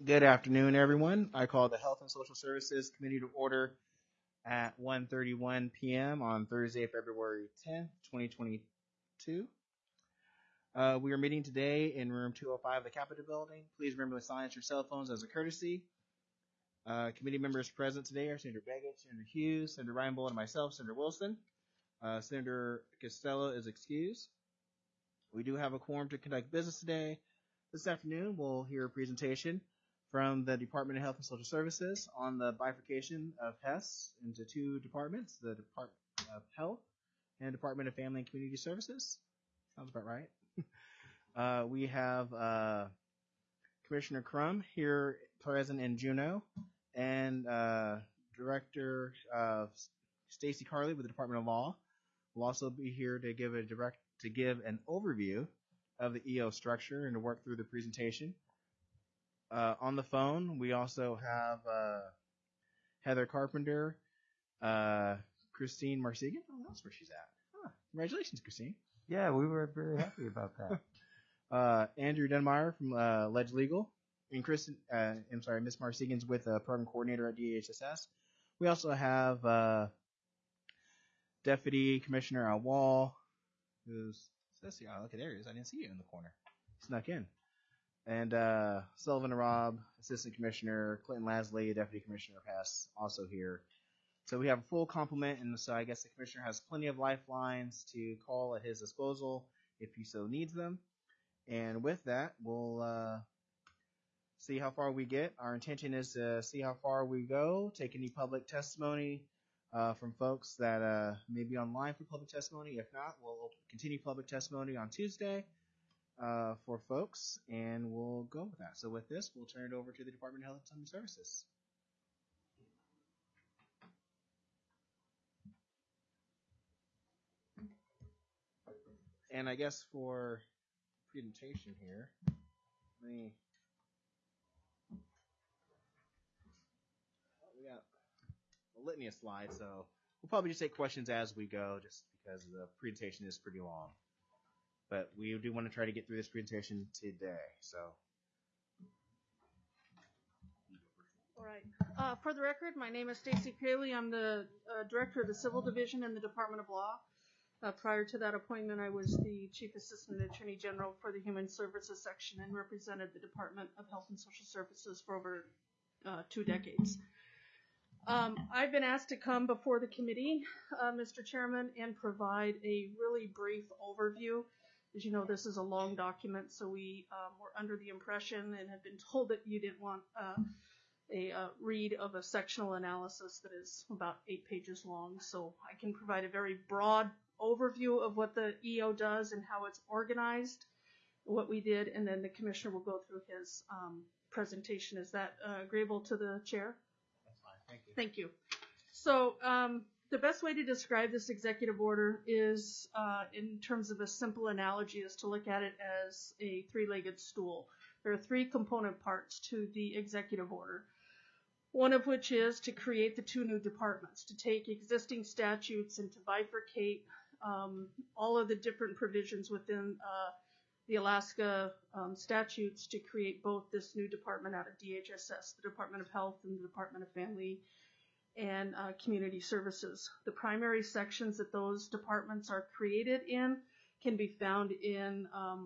Good afternoon, everyone. I call the Health and Social Services Committee to order at 1:31 p.m. on Thursday, February 10th, 2022. We are meeting today in room 205 of the Capitol Building. Please remember to silence your cell phones as a courtesy. Committee members present today are Senator Begich, Senator Hughes, Senator Reinbold, and myself, Senator Wilson. Senator Costello is excused. We do have a quorum to conduct business today. This afternoon, we'll hear a presentation from the Department of Health and Social Services on the bifurcation of HES into two departments, the Department of Health and Department of Family and Community Services. Sounds about right. We have Commissioner Crum here present in Juneau, and Director Stacy Carley with the Department of Law will also be here to give an overview of the EO structure and to work through the presentation. On the phone, we also have Heather Carpenter, Christine Marsigan. Oh, that's where she's at. Huh. Congratulations, Christine. Yeah, we were very happy about that. Andrew Denmeyer from Ledge Legal, and Miss Marsigan's with Program Coordinator at DHSS. We also have Deputy Commissioner Wall, who's look, there he is. I didn't see you in the corner. Snuck in. And Sullivan Robb, Assistant Commissioner, Clinton Lasley, Deputy Commissioner Pass, also here. So we have a full complement, and so I guess the Commissioner has plenty of lifelines to call at his disposal if he so needs them. And with that, we'll see how far we get. Our intention is to see how far we go, take any public testimony from folks that may be online for public testimony. If not, we'll continue public testimony on Tuesday for folks, and we'll go with that. So with this, we'll turn it over to the Department of Health and Human Services. And I guess for presentation here, we got a litany of slides, so we'll probably just take questions as we go, just because the presentation is pretty long. But we do want to try to get through this presentation today. So, all right. For the record, my name is Stacy Paley. I'm the Director of the Civil Division in the Department of Law. Prior to that appointment, I was the Chief Assistant Attorney General for the Human Services Section and represented the Department of Health and Social Services for over 2 decades. I've been asked to come before the committee, Mr. Chairman, and provide a really brief overview. As you know, this is a long document, so we were under the impression and have been told that you didn't want a read of a sectional analysis that is about 8 pages long. So I can provide a very broad overview of what the EO does and how it's organized, what we did, and then the Commissioner will go through his presentation. Is that agreeable to the Chair? that's fine. Thank you. Thank you. So the best way to describe this executive order is, in terms of a simple analogy, is to look at it as a 3-legged stool. There are 3 component parts to the executive order, one of which is to create the 2 new departments, to take existing statutes and to bifurcate all of the different provisions within the Alaska statutes to create both this new department out of DHSS, the Department of Health and the Department of Family and Community Services. The primary sections that those departments are created in can be found in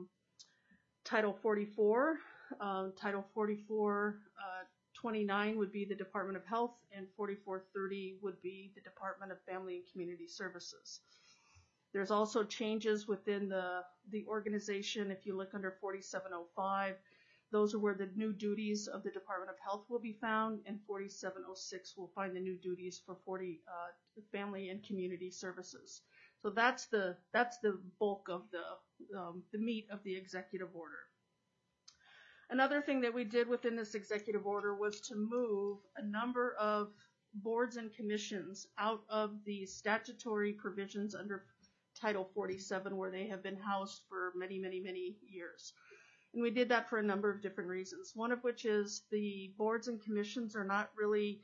Title 44. Title 44 29 would be the Department of Health, and 4430 would be the Department of Family and Community Services. There's also changes within the organization. If you look under 4705, those are where the new duties of the Department of Health will be found, and 4706 will find the new duties for Family and Community Services. So that's the bulk of the meat of the executive order. Another thing that we did within this executive order was to move a number of boards and commissions out of the statutory provisions under Title 47, where they have been housed for many, many, many years. And we did that for a number of different reasons, one of which is the boards and commissions are not really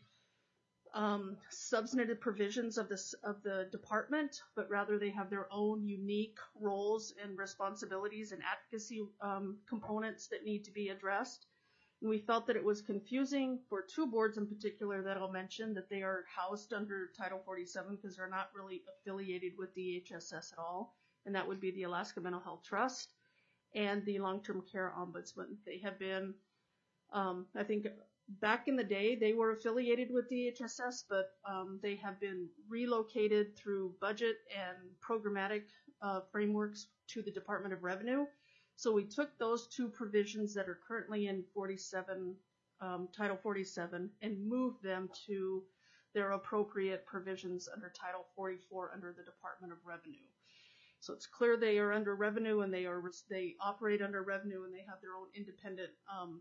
substantive provisions of the department, but rather they have their own unique roles and responsibilities and advocacy components that need to be addressed. And we felt that it was confusing for two boards in particular that I'll mention, that they are housed under Title 47 because they're not really affiliated with DHSS at all. And that would be the Alaska Mental Health Trust and the Long-Term Care Ombudsman. They have been, I think back in the day, they were affiliated with DHSS, but they have been relocated through budget and programmatic frameworks to the Department of Revenue. So we took those two provisions that are currently in 47, Title 47, and moved them to their appropriate provisions under Title 44 under the Department of Revenue. So it's clear they are under revenue, and they operate under revenue, and they have their own independent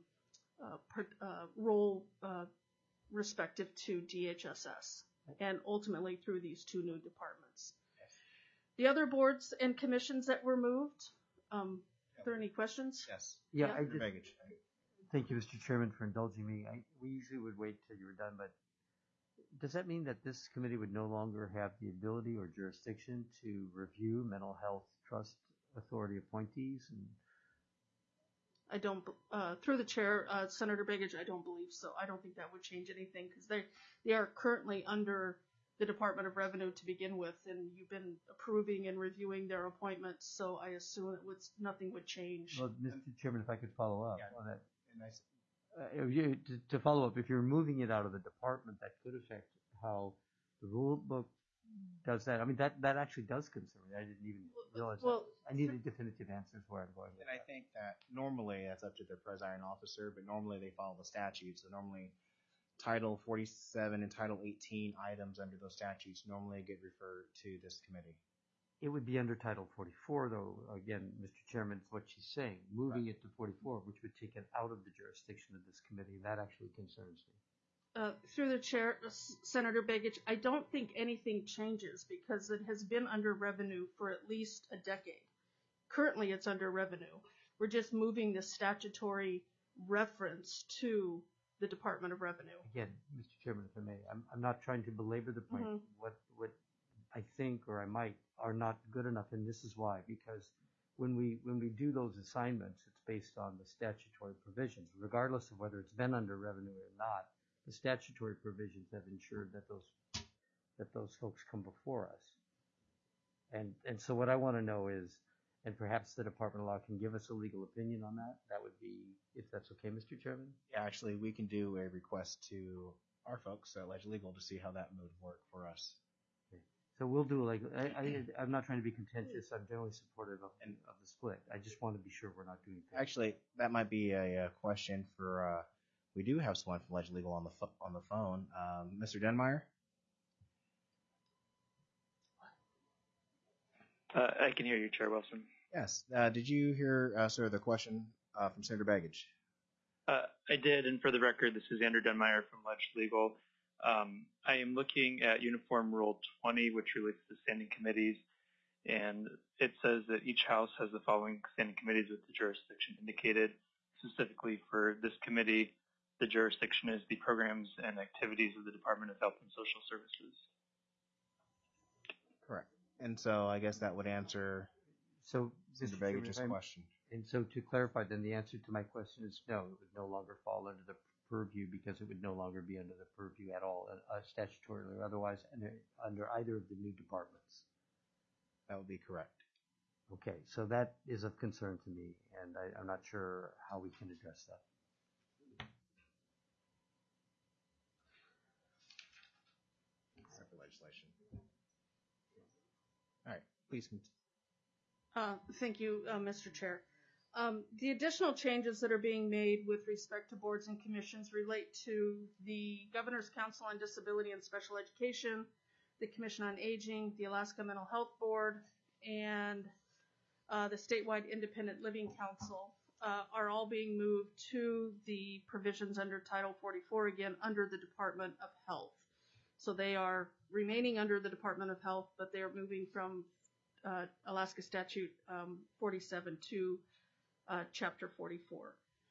role respective to DHSS, and ultimately through these two new departments. Yes. The other boards and commissions that were moved. Are there any questions? Yes. Yeah, Yeah. I just, Baggage. thank you, Mr. Chairman, for indulging me. We usually would wait till you were done, but does that mean that this committee would no longer have the ability or jurisdiction to review mental health trust authority appointees? And I don't, through the chair, Senator Begich, I don't believe so. I don't think that would change anything because they are currently under the Department of Revenue to begin with, and you've been approving and reviewing their appointments, so I assume nothing would change. well, Mr. Chairman, if I could follow up Yeah. on that. And To follow up, if you're moving it out of the department, that could affect how the rule book does that. I mean, that actually does concern me. I didn't even realize Well, that. I needed definitive answers where I'm going with And I that. think that normally that's up to the presiding officer, but normally they follow the statutes. So normally Title 47 and Title 18 items under those statutes normally get referred to this committee. It would be under Title 44, though. Again, Mr. Chairman, it's what she's saying. Moving it to 44, which would take it out of the jurisdiction of this committee. That actually concerns me. Through the chair, Senator Begich, I don't think anything changes because it has been under revenue for at least a decade. Currently, it's under revenue. We're just moving the statutory reference to the Department of Revenue. Again, Mr. Chairman, if I may, I'm not trying to belabor the point. Mhm. What I think, or I might, are not good enough, and this is why. Because when we do those assignments, it's based on the statutory provisions, regardless of whether it's been under revenue or not. The statutory provisions have ensured that those folks come before us. And so what I want to know is, and perhaps the Department of Law can give us a legal opinion on that. That would be, if that's okay, Mr. Chairman. Yeah, actually, we can do a request to our folks at Ledge Legal to see how that would work for us. So we'll do like, I'm not trying to be contentious. I'm generally supportive of the split. I just want to be sure we're not doing things. Actually, that might be a question for. We do have someone from Ledge Legal on the phone. Mr. Denmeyer. I can hear you, Chair Wilson. Yes. Did you hear, sir, the question from Senator Baggage? I did, and for the record, this is Andrew Denmeyer from Ledge Legal. I am looking at Uniform Rule 20, which relates to standing committees, and it says that each house has the following standing committees with the jurisdiction indicated. Specifically for this committee, the jurisdiction is the programs and activities of the Department of Health and Social Services. Correct. And so I guess that would answer So, Senator Mr. Chairman, Baggage's if I'm- question. And so to clarify, then the answer to my question is no, it would no longer fall under the purview because it would no longer be under the purview at all, statutorily or otherwise, under either of the new departments. That would be correct. Okay, so that is of concern to me, and I'm not sure how we can address that. Except for legislation. All right, please continue. Thank you, Mr. Chair. The additional changes that are being made with respect to boards and commissions relate to the Governor's Council on Disability and Special Education, the Commission on Aging, the Alaska Mental Health Board, and the Statewide Independent Living Council are all being moved to the provisions under Title 44, again, under the Department of Health. So they are remaining under the Department of Health, but they are moving from Alaska Statute 47 to Chapter 44.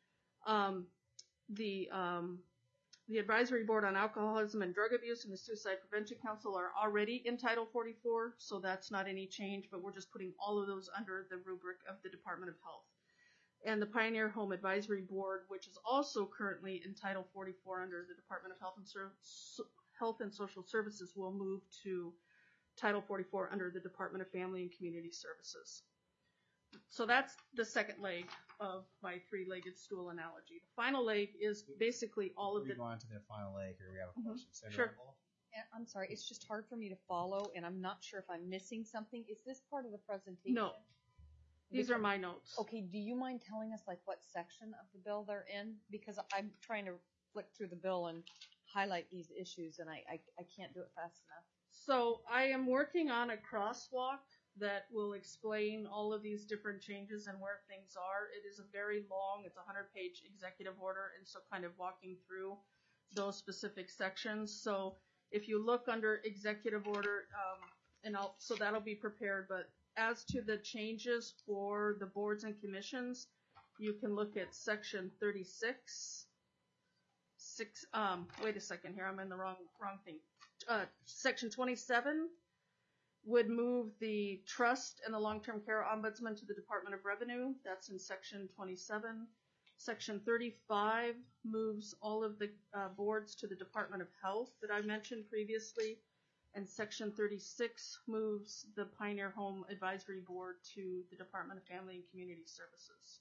The Advisory Board on Alcoholism and Drug Abuse and the Suicide Prevention Council are already in Title 44, so that's not any change, but we're just putting all of those under the rubric of the Department of Health. and the Pioneer Home Advisory Board, which is also currently in Title 44 under the Department of Health and Social Services, will move to Title 44 under the Department of Family and Community Services. So that's the second leg of my three-legged stool analogy. The final leg is basically all of Before the. we go on to the final leg here, we have a question. Senator Sure. Reinbold? I'm sorry, it's just hard for me to follow, and I'm not sure if I'm missing something. Is this part of the presentation? No. These are my notes. Okay, do you mind telling us like what section of the bill they're in? Because I'm trying to flick through the bill and highlight these issues, and I can't do it fast enough. So I am working on a crosswalk that will explain all of these different changes and where things are. It is a very long, it's a 100-page executive order, and so kind of walking through those specific sections. So if you look under executive order, so that'll be prepared, but as to the changes for the boards and commissions, you can look at section 36. Wait a second here, I'm in the wrong thing. Section 27 would move the trust and the long-term care ombudsman to the Department of Revenue. That's in section 27. Section 35 moves all of the boards to the Department of Health that I mentioned previously. And section 36 moves the Pioneer Home Advisory Board to the Department of Family and Community Services.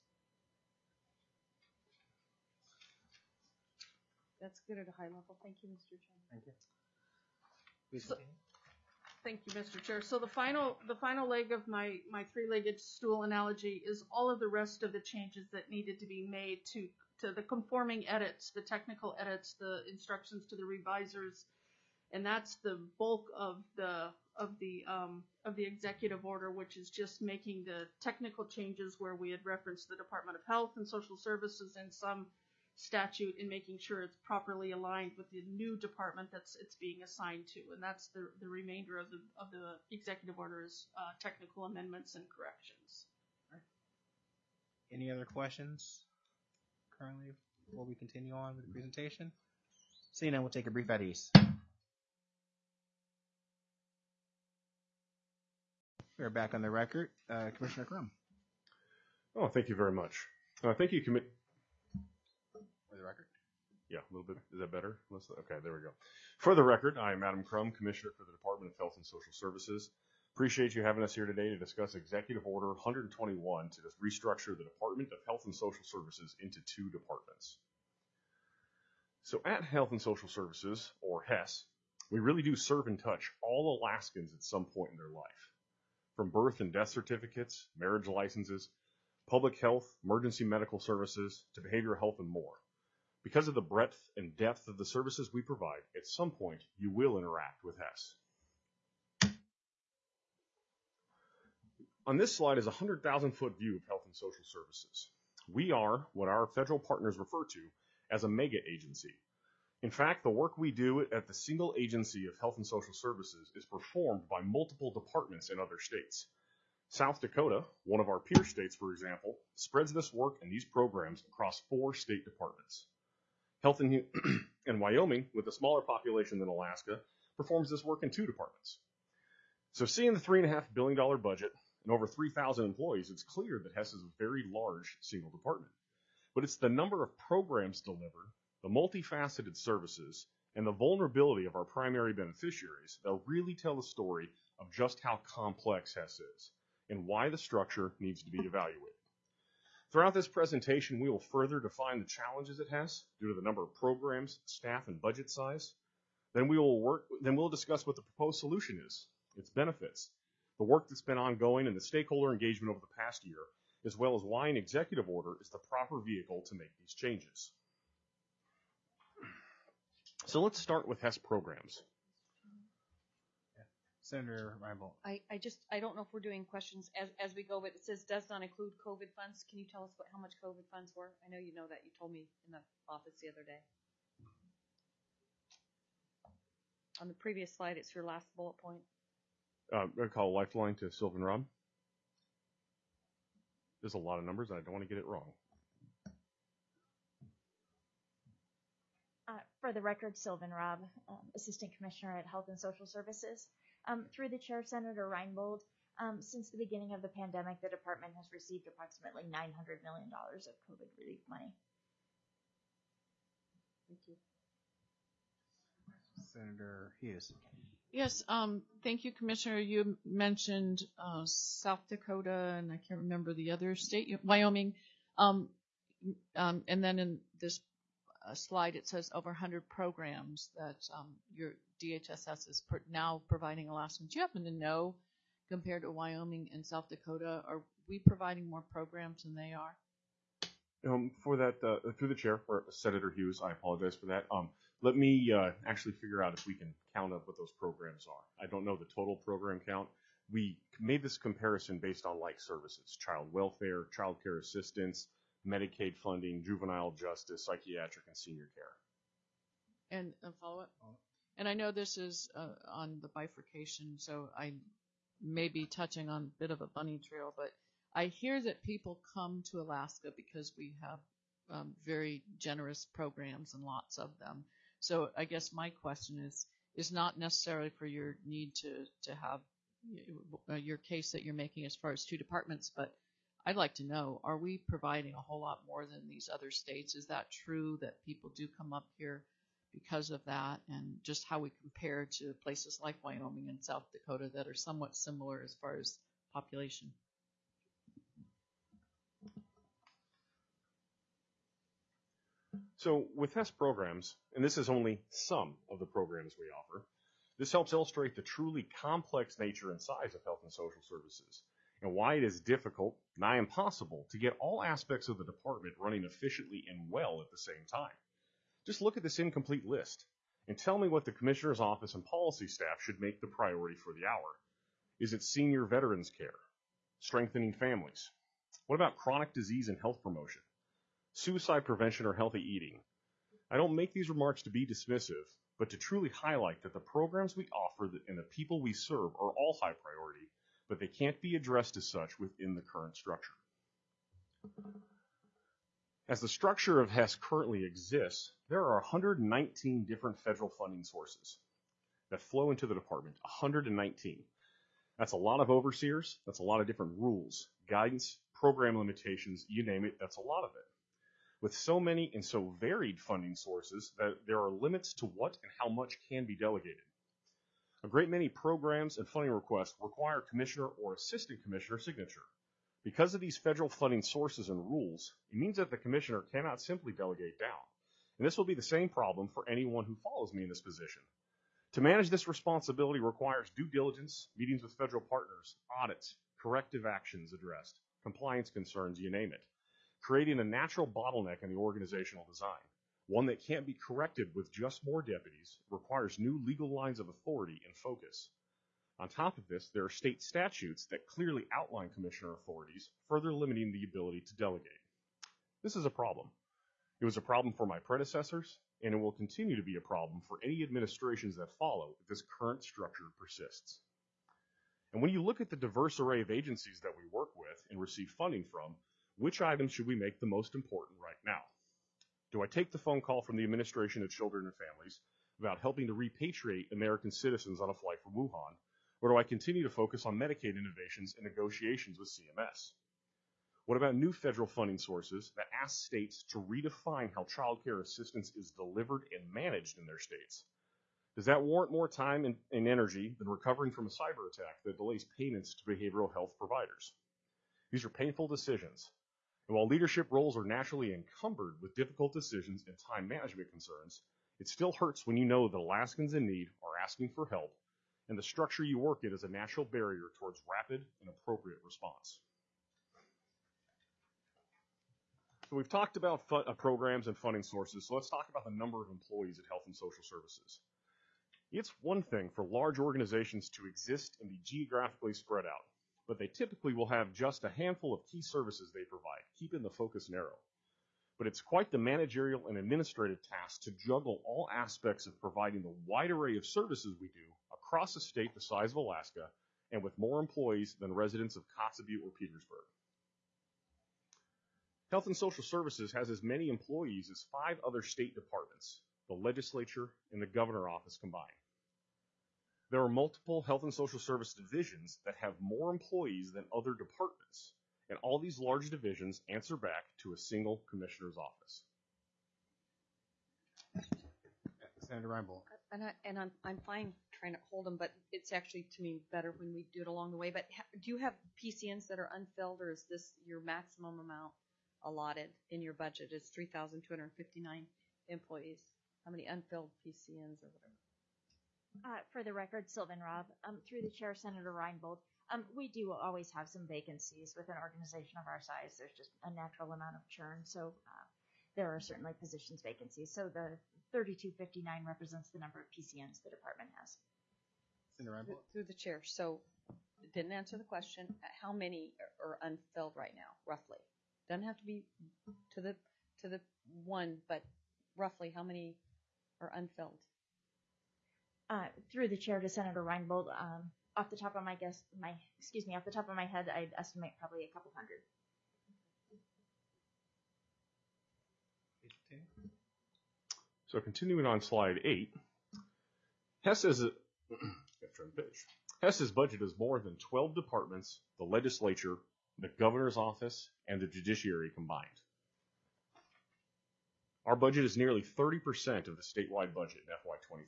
That's good at a high level. Thank you, Mr. Chairman. Thank you. Please So- continue. Thank you, Mr. Chair. So the final leg of my three-legged stool analogy is all of the rest of the changes that needed to be made to the conforming edits, the technical edits, the instructions to the revisers, and that's the bulk of the executive order, which is just making the technical changes where we had referenced the Department of Health and Social Services and some statute, and making sure it's properly aligned with the new department it's being assigned to, and that's the remainder of the executive order is technical amendments and corrections. Any other questions currently before we continue on with the presentation? Seeing none, we'll take a brief at ease. We're back on the record. Commissioner Crum. Oh, thank you very much. Thank you, For the record. Yeah, a little bit. Is that better? Okay, there we go. For the record, I am Adam Crum, Commissioner for the Department of Health and Social Services. Appreciate you having us here today to discuss Executive Order 121 to restructure the Department of Health and Social Services into two departments. So at Health and Social Services, or HES, we really do serve and touch all Alaskans at some point in their life. From birth and death certificates, marriage licenses, public health, emergency medical services, to behavioral health and more. Because of the breadth and depth of the services we provide, at some point you will interact with HES. On this slide is a 100,000-foot view of health and social services. We are what our federal partners refer to as a mega agency. In fact, the work we do at the single agency of health and social services is performed by multiple departments in other states. South Dakota, one of our peer states, for example, spreads this work and these programs across 4 state departments. Health and Wyoming, with a smaller population than Alaska, performs this work in 2 departments. So seeing the $3.5 billion budget and over 3,000 employees, it's clear that HES is a very large single department. But it's the number of programs delivered, the multifaceted services, and the vulnerability of our primary beneficiaries that really tell the story of just how complex HES is and why the structure needs to be evaluated. Throughout this presentation, we will further define the challenges at HES due to the number of programs, staff, and budget size. Then we'll discuss what the proposed solution is, its benefits, the work that's been ongoing, and the stakeholder engagement over the past year, as well as why an executive order is the proper vehicle to make these changes. So let's start with HES programs. Senator Reinbold. I don't know if we're doing questions as we go, but it says does not include COVID funds. Can you tell us how much COVID funds were? I know you know that. You told me in the office the other day. On the previous slide, it's your last bullet point. I call Lifeline to Sylvan Rob. There's a lot of numbers, and I don't want to get it wrong. For the record, Sylvan Robb, Assistant Commissioner at Health and Social Services. Through the Chair, Senator Reinbold, Since the beginning of the pandemic, the department has received approximately $900 million of COVID relief money. Thank you. Senator Hughes. Yes, thank you, Commissioner. You mentioned South Dakota, and I can't remember the other state, Wyoming. And then in this slide, it says over 100 programs that your DHSS is now providing Alaskans. Do you happen to know, compared to Wyoming and South Dakota, are we providing more programs than they are? For that, through the chair, or Senator Hughes, I apologize for that. Let me actually figure out if we can count up what those programs are. I don't know the total program count. We made this comparison based on like services: child welfare, child care assistance, Medicaid funding, juvenile justice, psychiatric, and senior care. And a follow-up? And I know this is on the bifurcation, so I may be touching on a bit of a bunny trail, but I hear that people come to Alaska because we have very generous programs and lots of them. So I guess my question is not necessarily for your need to have your case that you're making as far as two departments, but I'd like to know, are we providing a whole lot more than these other states? Is that true that people do come up here because of that, and just how we compare to places like Wyoming and South Dakota that are somewhat similar as far as population? So with HEST programs, and this is only some of the programs we offer, this helps illustrate the truly complex nature and size of health and social services, and why it is difficult, nigh impossible, to get all aspects of the department running efficiently and well at the same time. Just look at this incomplete list and tell me what the Commissioner's office and policy staff should make the priority for the hour. Is it senior veterans care? Strengthening families? What about chronic disease and health promotion? Suicide prevention or healthy eating? I don't make these remarks to be dismissive, but to truly highlight that the programs we offer and the people we serve are all high priority, but they can't be addressed as such within the current structure. As the structure of HEST currently exists, there are 119 different federal funding sources that flow into the department. 119. That's a lot of overseers. That's a lot of different rules, guidance, program limitations, you name it, that's a lot of it. With so many and so varied funding sources, that there are limits to what and how much can be delegated. A great many programs and funding requests require commissioner or assistant commissioner signature. Because of these federal funding sources and rules, it means that the commissioner cannot simply delegate down. And this will be the same problem for anyone who follows me in this position. To manage this responsibility requires due diligence, meetings with federal partners, audits, corrective actions addressed, compliance concerns, you name it. Creating a natural bottleneck in the organizational design, one that can't be corrected with just more deputies, requires new legal lines of authority and focus. On top of this, there are state statutes that clearly outline commissioner authorities, further limiting the ability to delegate. This is a problem. It was a problem for my predecessors, and it will continue to be a problem for any administrations that follow if this current structure persists. And when you look at the diverse array of agencies that we work with and receive funding from, which items should we make the most important right now? Do I take the phone call from the Administration of Children and Families about helping to repatriate American citizens on a flight from Wuhan, or do I continue to focus on Medicaid innovations and negotiations with CMS? What about new federal funding sources that ask states to redefine how child care assistance is delivered and managed in their states? Does that warrant more time and energy than recovering from a cyber attack that delays payments to behavioral health providers? These are painful decisions. And while leadership roles are naturally encumbered with difficult decisions and time management concerns, it still hurts when you know that Alaskans in need are asking for help, and the structure you work in is a natural barrier towards rapid and appropriate response. So we've talked about programs and funding sources, so let's talk about the number of employees at Health and Social Services. It's one thing for large organizations to exist and be geographically spread out, but they typically will have just a handful of key services they provide, keeping the focus narrow. But it's quite the managerial and administrative task to juggle all aspects of providing the wide array of services we do across a state the size of Alaska and with more employees than residents of Kotzebue or Petersburg. Health and Social Services has as many employees as 5 other state departments, the legislature and the governor office combined. There are multiple health and social service divisions that have more employees than other departments, and all these large divisions answer back to a single commissioner's office. Senator Reinbold. And I'm fine trying to hold them, but it's actually to me better when we do it along the way. But do you have PCNs that are unfilled, or is this your maximum amount allotted in your budget? It's 3,259 employees. How many unfilled PCNs or whatever? For the record, Sylvan Robb, through the chair, Senator Reinbold, we do always have some vacancies with an organization of our size. There's just a natural amount of churn, so there are certainly positions vacancies. So the 3259 represents the number of PCNs the department has. Senator Reinbold. Through the chair. So it didn't answer the question. How many are unfilled right now, roughly? Doesn't have to be to the one, but roughly how many are unfilled? Through the chair to Senator Reinbold, off the top of my head, I'd estimate probably a couple hundred. So continuing on slide 8, Hess's budget is more than 12 departments, the legislature, the governor's office, and the judiciary combined. Our budget is nearly 30% of the statewide budget in FY23.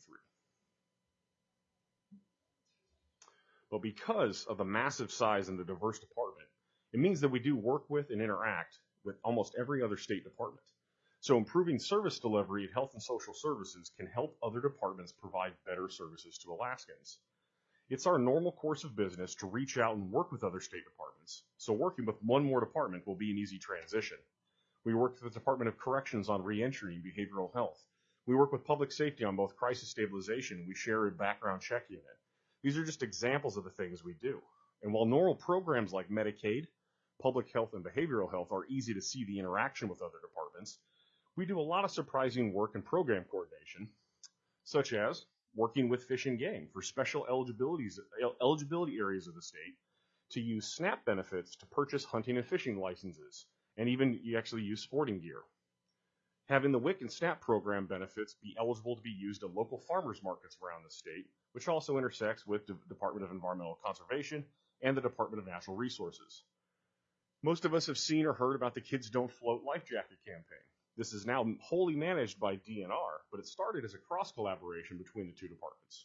But because of the massive size and the diverse department, it means that we do work with and interact with almost every other state department. So improving service delivery at Health and Social Services can help other departments provide better services to Alaskans. It's our normal course of business to reach out and work with other state departments. So working with one more department will be an easy transition. We work with the Department of Corrections on reentry and behavioral health. We work with public safety on both crisis stabilization. We share a background check unit. These are just examples of the things we do. And while normal programs like Medicaid, public health, and behavioral health are easy to see the interaction with other departments, we do a lot of surprising work and program coordination, such as working with Fish and Game for special eligibility areas of the state to use SNAP benefits to purchase hunting and fishing licenses, and even you actually use sporting gear. Having the WIC and SNAP program benefits be eligible to be used at local farmers markets around the state, which also intersects with the Department of Environmental Conservation and the Department of Natural Resources. Most of us have seen or heard about the Kids Don't Float Life Jacket campaign. This is now wholly managed by DNR, but it started as a cross-collaboration between the two departments.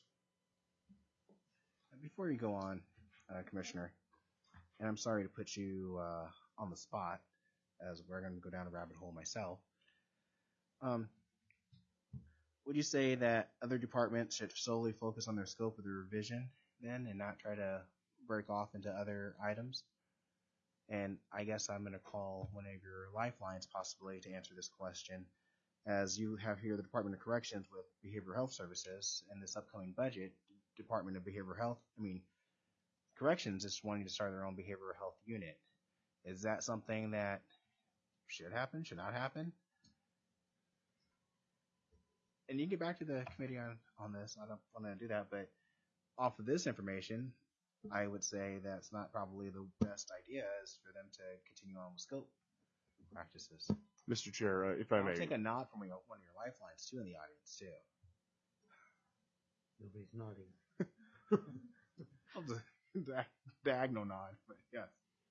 Before you go on, Commissioner, and I'm sorry to put you on the spot, as we're going to go down a rabbit hole myself, would you say that other departments should solely focus on their scope of the revision then and not try to break off into other items? And I guess I'm going to call one of your lifelines possibly to answer this question, as you have here the Department of Corrections with Behavioral Health Services and this upcoming budget, Department of Behavioral Health, Corrections is wanting to start their own behavioral health unit. Is that something that should happen, should not happen? And you can get back to the committee on this. I don't want to do that, but off of this information, I would say that's not probably the best idea is for them to continue on with scope practices. Mr. Chair, if I may. I'll take a nod from one of your lifelines too in the audience too. Nobody's nodding. I'll just diagonal nod, but yes.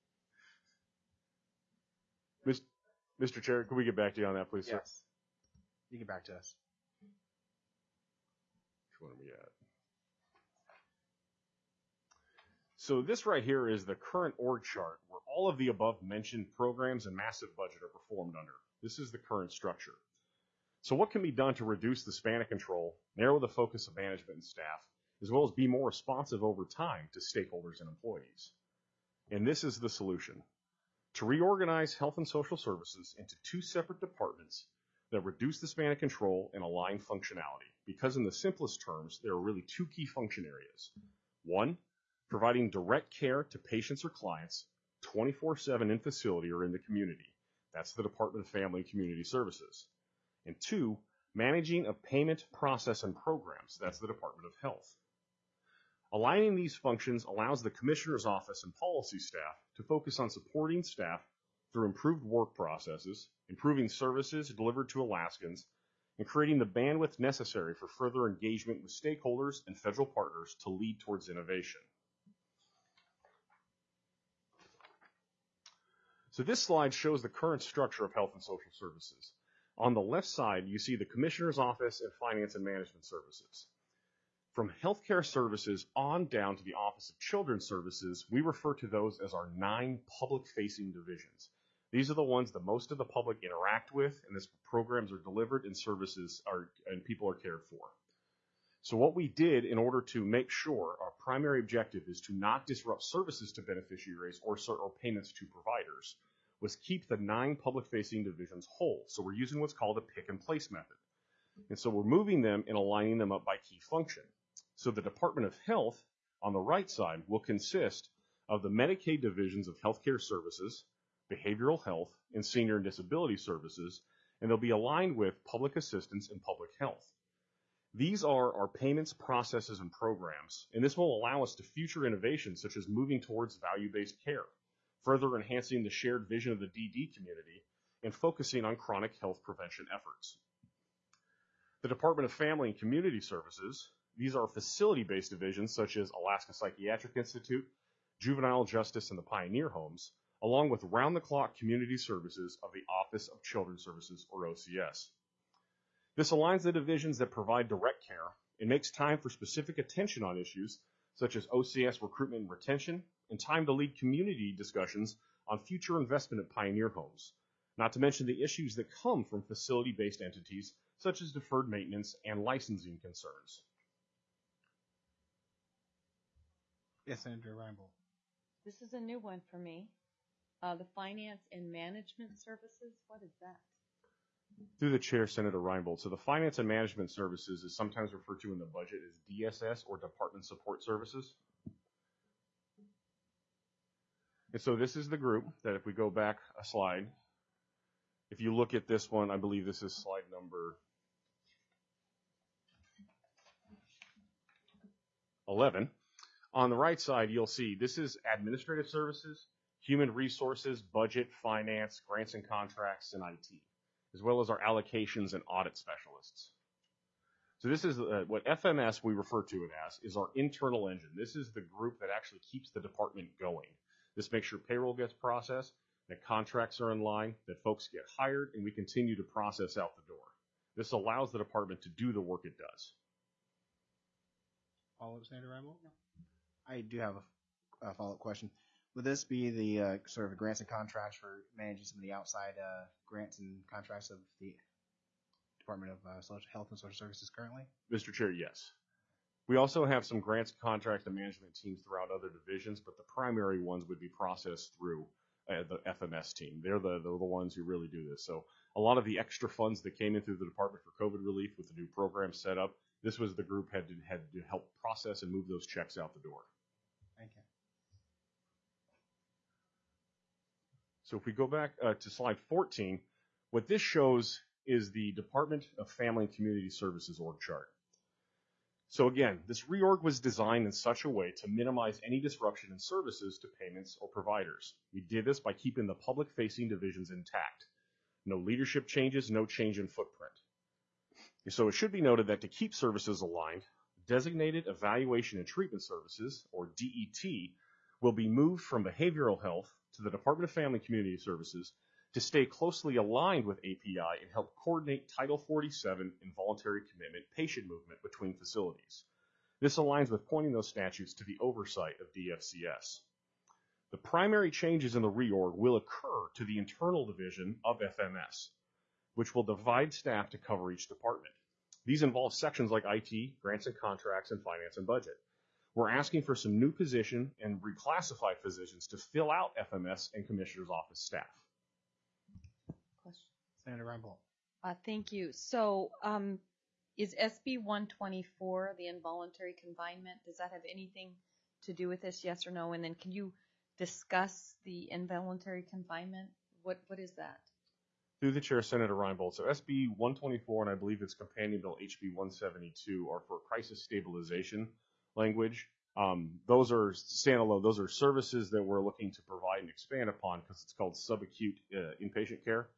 Mr. Chair, can we get back to you on that, please, sir? Yes. You get back to us. Which one are we at? So this right here is the current org chart where all of the above mentioned programs and massive budget are performed under. This is the current structure. So what can be done to reduce the span of control, narrow the focus of management and staff, as well as be more responsive over time to stakeholders and employees? And this is the solution. To reorganize Health and Social Services into two separate departments that reduce the span of control and align functionality. Because in the simplest terms, there are really two key function areas. One, providing direct care to patients or clients 24/7 in facility or in the community. That's the Department of Family and Community Services. And two, managing of payment, process, and programs. That's the Department of Health. Aligning these functions allows the Commissioner's Office and policy staff to focus on supporting staff through improved work processes, improving services delivered to Alaskans, and creating the bandwidth necessary for further engagement with stakeholders and federal partners to lead towards innovation. So this slide shows the current structure of health and social services. On the left side, you see the Commissioner's Office and Finance and Management Services. From healthcare services on down to the Office of Children's Services, we refer to those as our 9 public-facing divisions. These are the ones that most of the public interact with, and as programs are delivered and services and people are cared for. So what we did in order to make sure our primary objective is to not disrupt services to beneficiaries or payments to providers was keep the 9 public-facing divisions whole. So we're using what's called a pick-and-place method. And so we're moving them and aligning them up by key function. So the Department of Health on the right side will consist of the Medicaid divisions of healthcare services, behavioral health, and senior and disability services, and they'll be aligned with public assistance and public health. These are our payments, processes, and programs, and this will allow us to future innovations such as moving towards value-based care, further enhancing the shared vision of the DD community, and focusing on chronic health prevention efforts. The Department of Family and Community Services, these are facility-based divisions such as Alaska Psychiatric Institute, Juvenile Justice, and the Pioneer Homes, along with round-the-clock community services of the Office of Children's Services, or OCS. This aligns the divisions that provide direct care and makes time for specific attention on issues such as OCS recruitment and retention, and time to lead community discussions on future investment at Pioneer Homes, not to mention the issues that come from facility-based entities such as deferred maintenance and licensing concerns. Yes, Senator Reinbold. This is a new one for me. The Finance and Management Services, what is that? Through the chair, Senator Reinbold. So the Finance and Management Services is sometimes referred to in the budget as DSS, or Department Support Services. And so this is the group that, if we go back a slide, if you look at this one, I believe this is slide number 11. On the right side, you'll see this is administrative services, human resources, budget, finance, grants and contracts, and IT, as well as our allocations and audit specialists. So this is what FMS we refer to it as is our internal engine. This is the group that actually keeps the department going. This makes sure payroll gets processed, that contracts are in line, that folks get hired, and we continue to process out the door. This allows the department to do the work it does. Follow-up, Senator Reinbold? No. I do have a follow-up question. Would this be the sort of grants and contracts for managing some of the outside grants and contracts of the Department of Health and Social Services currently? Mr. Chair, yes. We also have some grants, contracts, and management teams throughout other divisions, but the primary ones would be processed through the FMS team. They're the ones who really do this. So a lot of the extra funds that came in through the Department for COVID relief with the new program set up, this was the group had to help process and move those checks out the door. Thank you. So if we go back to slide 14, what this shows is the Department of Family and Community Services org chart. So again, this reorg was designed in such a way to minimize any disruption in services to payments or providers. We did this by keeping the public-facing divisions intact. No leadership changes, no change in footprint. So it should be noted that to keep services aligned, Designated Evaluation and Treatment Services, or DET, will be moved from behavioral health to the Department of Family and Community Services to stay closely aligned with API and help coordinate Title 47 involuntary commitment patient movement between facilities. This aligns with pointing those statutes to the oversight of DFCS. The primary changes in the reorg will occur to the internal division of FMS, which will divide staff to cover each department. These involve sections like IT, grants and contracts, and finance and budget. We're asking for some new position and reclassified positions to fill out FMS and Commissioner's Office staff. Question. Senator Reinbold. Thank you. So is SB 124, the involuntary confinement, does that have anything to do with this, yes or no? And then can you discuss the involuntary confinement? What is that? Through the chair, Senator Reinbold. So SB 124, and I believe its companion bill, HB 172, are for crisis stabilization language. Those are standalone. Those are services that we're looking to provide and expand upon because it's called subacute inpatient care.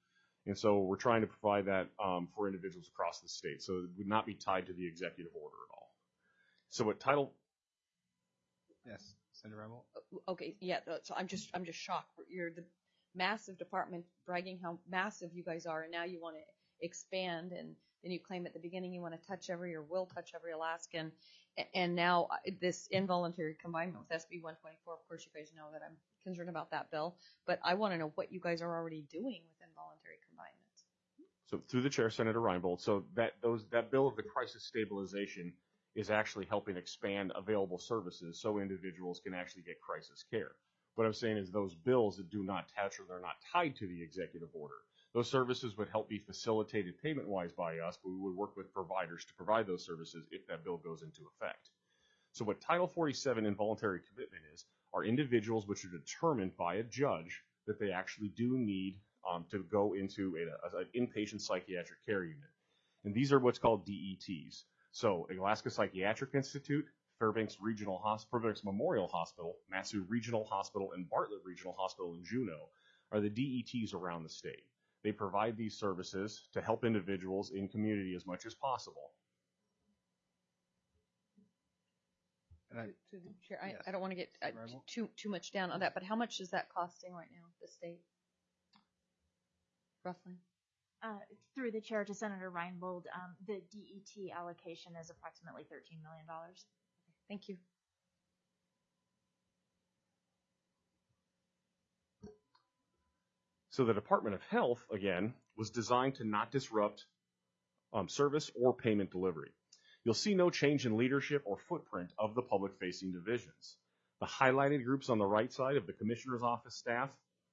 And so we're trying to provide that for individuals across the state. So it would not be tied to the executive order at all. So what Title... Yes, Senator Reinbold? Okay, yeah, so I'm just shocked. You're the massive department bragging how massive you guys are, and now you want to expand, and then you claim at the beginning you want to touch every or will touch every Alaskan, and now this involuntary combined with SB 124, of course you guys know that I'm concerned about that bill, but I want to know what you guys are already doing with involuntary combinedments. So through the chair, Senator Reinbold, so that bill of the crisis stabilization is actually helping expand available services so individuals can actually get crisis care. What I'm saying is those bills that do not touch or they're not tied to the executive order, those services would help be facilitated payment-wise by us, but we would work with providers to provide those services if that bill goes into effect. So what Title 47 involuntary commitment is, are individuals which are determined by a judge that they actually do need to go into an inpatient psychiatric care unit. And these are what's called DETs. So Alaska Psychiatric Institute, Fairbanks Memorial Hospital, Matsu Regional Hospital, and Bartlett Regional Hospital in Juneau are the DETs around the state. They provide these services to help individuals in community as much as possible. To the chair, Yes. I don't want to get too much down on that, but how much is that costing right now, the state? Roughly? Through the chair to Senator Reinbold, the DET allocation is approximately $13 million. Thank you. So the Department of Health, again, was designed to not disrupt service or payment delivery. You'll see no change in leadership or footprint of the public-facing divisions. The highlighted groups on the right side of the Commissioner's Office staff,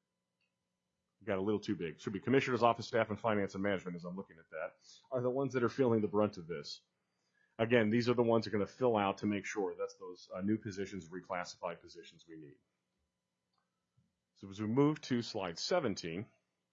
got a little too big, should be Commissioner's Office staff and Finance and Management as I'm looking at that, are the ones that are feeling the brunt of this. Again, these are the ones that are going to fill out to make sure that's those new positions, reclassified positions we need. So as we move to slide 17,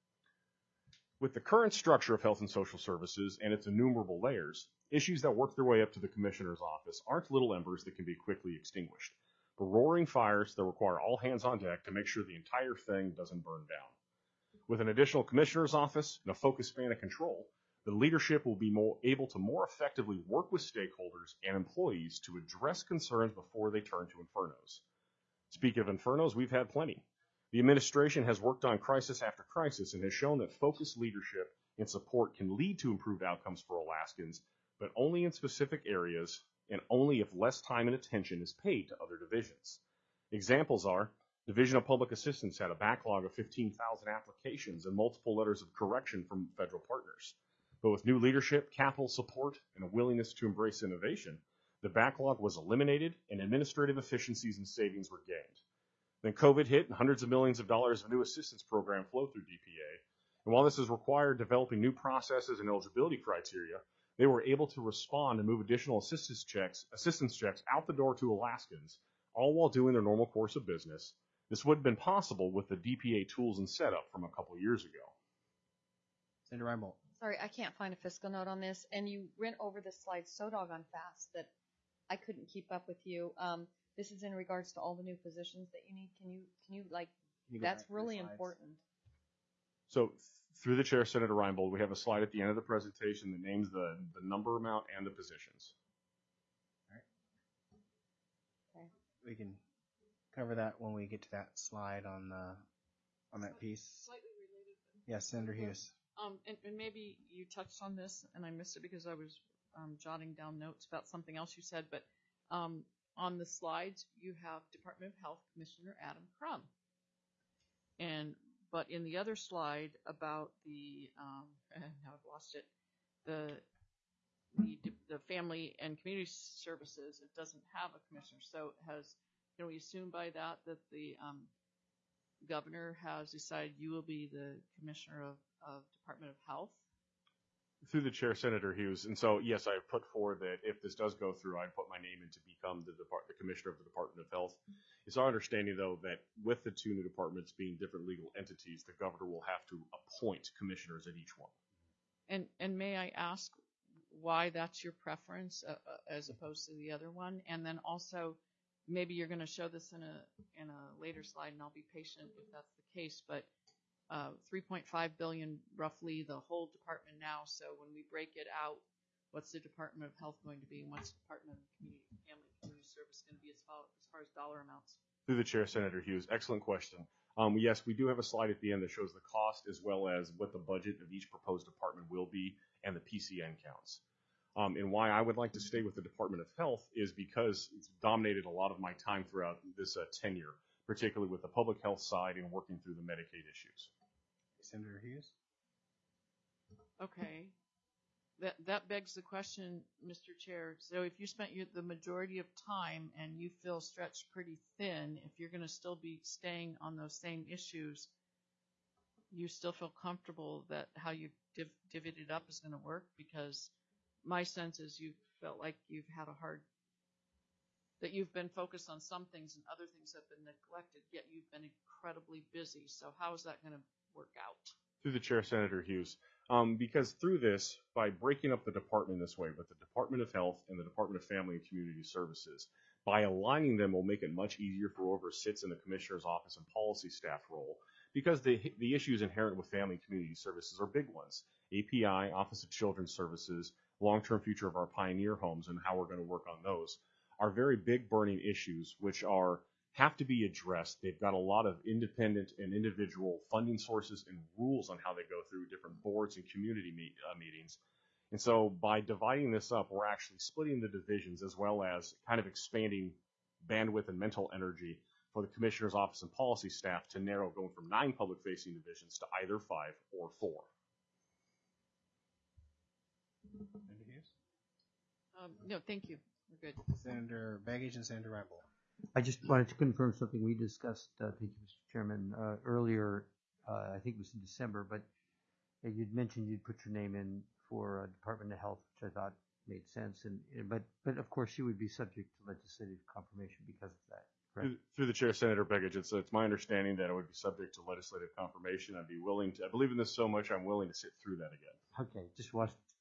with the current structure of health and social services and its innumerable layers, issues that work their way up to the Commissioner's Office aren't little embers that can be quickly extinguished, but roaring fires that require all hands on deck to make sure the entire thing doesn't burn down. With an additional Commissioner's Office and a focused span of control, the leadership will be able to more effectively work with stakeholders and employees to address concerns before they turn to infernos. Speaking of infernos, we've had plenty. The administration has worked on crisis after crisis and has shown that focused leadership and support can lead to improved outcomes for Alaskans, but only in specific areas and only if less time and attention is paid to other divisions. Examples are, Division of Public Assistance had a backlog of 15,000 applications and multiple letters of correction from federal partners. But with new leadership, capital support, and a willingness to embrace innovation, the backlog was eliminated and administrative efficiencies and savings were gained. Then COVID hit and hundreds of millions of dollars of new assistance program flowed through DPA. And while this has required developing new processes and eligibility criteria, they were able to respond and move additional assistance checks out the door to Alaskans, all while doing their normal course of business. This would have been possible with the DPA tools and setup from a couple years ago. Senator Reinbold. Sorry, I can't find a fiscal note on this, and you went over this slide so doggone fast that I couldn't keep up with you. This is in regards to all the new positions that you need. Can you that's really important. So through the chair, Senator Reinbold, we have a slide at the end of the presentation that names the number amount and the positions. All right. Okay. We can cover that when we get to that slide on that piece. Slightly related. Yes, Senator Hughes. And maybe you touched on this and I missed it because I was jotting down notes about something else you said, but on the slides you have Department of Health Commissioner Adam Crum. But in the other slide about the now I've lost it, the Family and Community Services, it doesn't have a commissioner. So can we assume by that the governor has decided you will be the commissioner of Department of Health? Through the chair, Senator Hughes. And so, yes, I have put forward that if this does go through, I'd put my name in to become the commissioner of the Department of Health. It's our understanding, though, that with the two new departments being different legal entities, the governor will have to appoint commissioners at each one. And may I ask why that's your preference as opposed to the other one? And then also, maybe you're going to show this in a later slide, and I'll be patient if that's the case. But 3.5 billion roughly the whole department now. So when we break it out, what's the Department of Health going to be, and what's the Department of Family and Community Service going to be as far as dollar amounts? Through the chair, Senator Hughes. Excellent question. Yes, we do have a slide at the end that shows the cost as well as what the budget of each proposed department will be and the PCN counts. And why I would like to stay with the Department of Health is because it's dominated a lot of my time throughout this tenure, particularly with the public health side and working through the Medicaid issues. Senator Hughes? Okay. That begs the question, Mr. Chair. So if you spent the majority of time and you feel stretched pretty thin, if you're going to still be staying on those same issues, you still feel comfortable that how you divvied it up is going to work? Because my sense is you felt like you've been focused on some things and other things have been neglected, yet you've been incredibly busy. So how is that going to work out? Through the chair, Senator Hughes. Because through this, by breaking up the department this way, with the Department of Health and the Department of Family and Community Services, by aligning them will make it much easier for whoever sits in the Commissioner's Office and policy staff role, because the issues inherent with Family and Community Services are big ones. API, Office of Children's Services, long-term future of our pioneer homes and how we're going to work on those are very big burning issues which have to be addressed. They've got a lot of independent and individual funding sources and rules on how they go through different boards and community meetings. And so by dividing this up, we're actually splitting the divisions as well as kind of expanding bandwidth and mental energy for the Commissioner's Office and policy staff to narrow going from 9 public-facing divisions to either 5 or 4. Senator Hughes? No, thank you. We're good. Senator Baggage and Senator Reinbold. I just wanted to confirm something we discussed, thank you, Mr. Chairman, earlier, I think it was in December, but you'd mentioned you'd put your name in for Department of Health, which I thought made sense, but of course you would be subject to legislative confirmation because of that, correct? Through the chair, Senator Begich, it's my understanding that it would be subject to legislative confirmation. I'd be willing to, I believe in this so much, I'm willing to sit through that again. Okay, just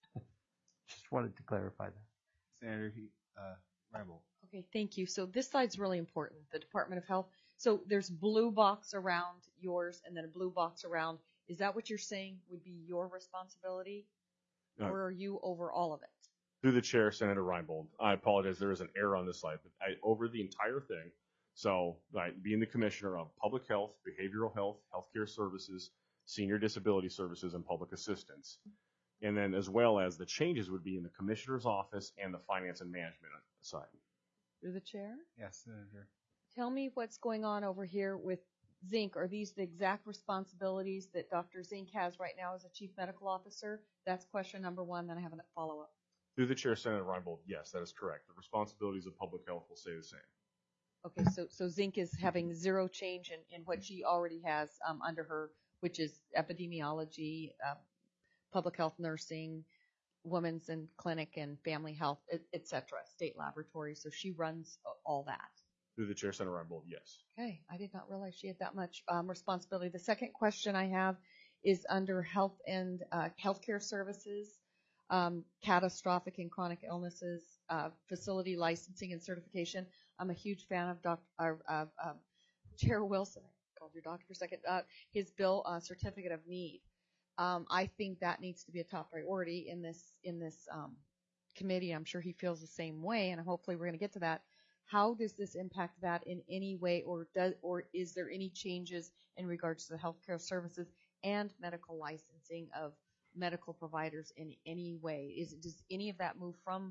wanted to clarify that. Senator Reinbold. Okay, thank you. So this slide's really important, the Department of Health. So there's blue box around yours and then a blue box around. Is that what you're saying would be your responsibility? Or are you over all of it? Through the chair, Senator Reinbold. I apologize, there is an error on this slide, but over the entire thing, so being the Commissioner of Public Health, Behavioral Health, Healthcare Services, Senior Disability Services, and Public Assistance. And then as well as the changes would be in the Commissioner's Office and the Finance and Management side. Through the chair? Yes, Senator. Tell me what's going on over here with Zink. Are these the exact responsibilities that Dr. Zink has right now as a Chief Medical Officer? That's question number 1. Then I have a follow-up. Through the chair, Senator Reinbold, yes, that is correct. The responsibilities of public health will stay the same. Okay, so Zink is having zero change in what she already has under her, which is epidemiology, public health nursing, women's and clinic and family health, et cetera, state laboratory. So she runs all that. Through the chair, Senator Reinbold, yes. Okay, I did not realize she had that much responsibility. The second question I have is under health and healthcare services, catastrophic and chronic illnesses, facility licensing and certification. I'm a huge fan of Chair Wilson. I called your doctor for a second. His bill, certificate of need. I think that needs to be a top priority in this committee. I'm sure he feels the same way, and hopefully we're going to get to that. How does this impact that in any way, or is there any changes in regards to the healthcare services and medical licensing of medical providers in any way? Does any of that move from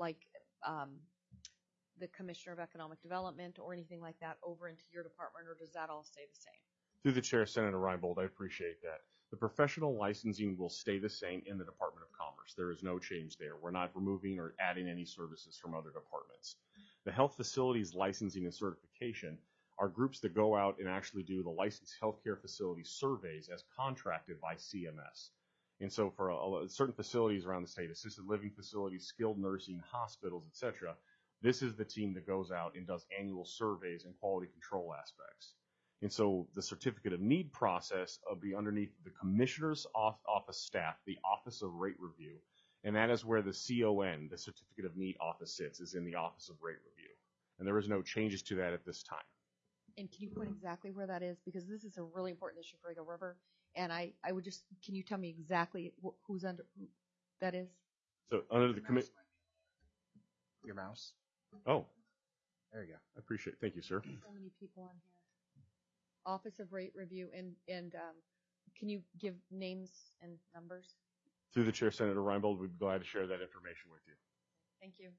the Commissioner of Economic Development or anything like that over into your department, or does that all stay the same? Through the chair, Senator Reinbold, I appreciate that. The professional licensing will stay the same in the Department of Commerce. There is no change there. We're not removing or adding any services from other departments. The health facilities licensing and certification are groups that go out and actually do the licensed healthcare facility surveys as contracted by CMS. And so for certain facilities around the state, assisted living facilities, skilled nursing, hospitals, etc., this is the team that goes out and does annual surveys and quality control aspects. And so the certificate of need process will be underneath the Commissioner's Office staff, the Office of Rate Review, and that is where the CON, the Certificate of Need Office, sits, is in the Office of Rate Review. And there is no changes to that at this time. And can you point exactly where that is? Because this is a really important issue for Eagle River, And I would just, can you tell me exactly who's under, who that is? So under the committee. Your mouse. Oh, There you go. I appreciate it. Thank you, sir. So many people on here. Office of Rate Review, and can you give names and numbers? Through the chair, Senator Reinbold, we'd be glad to share that information with you. Thank you.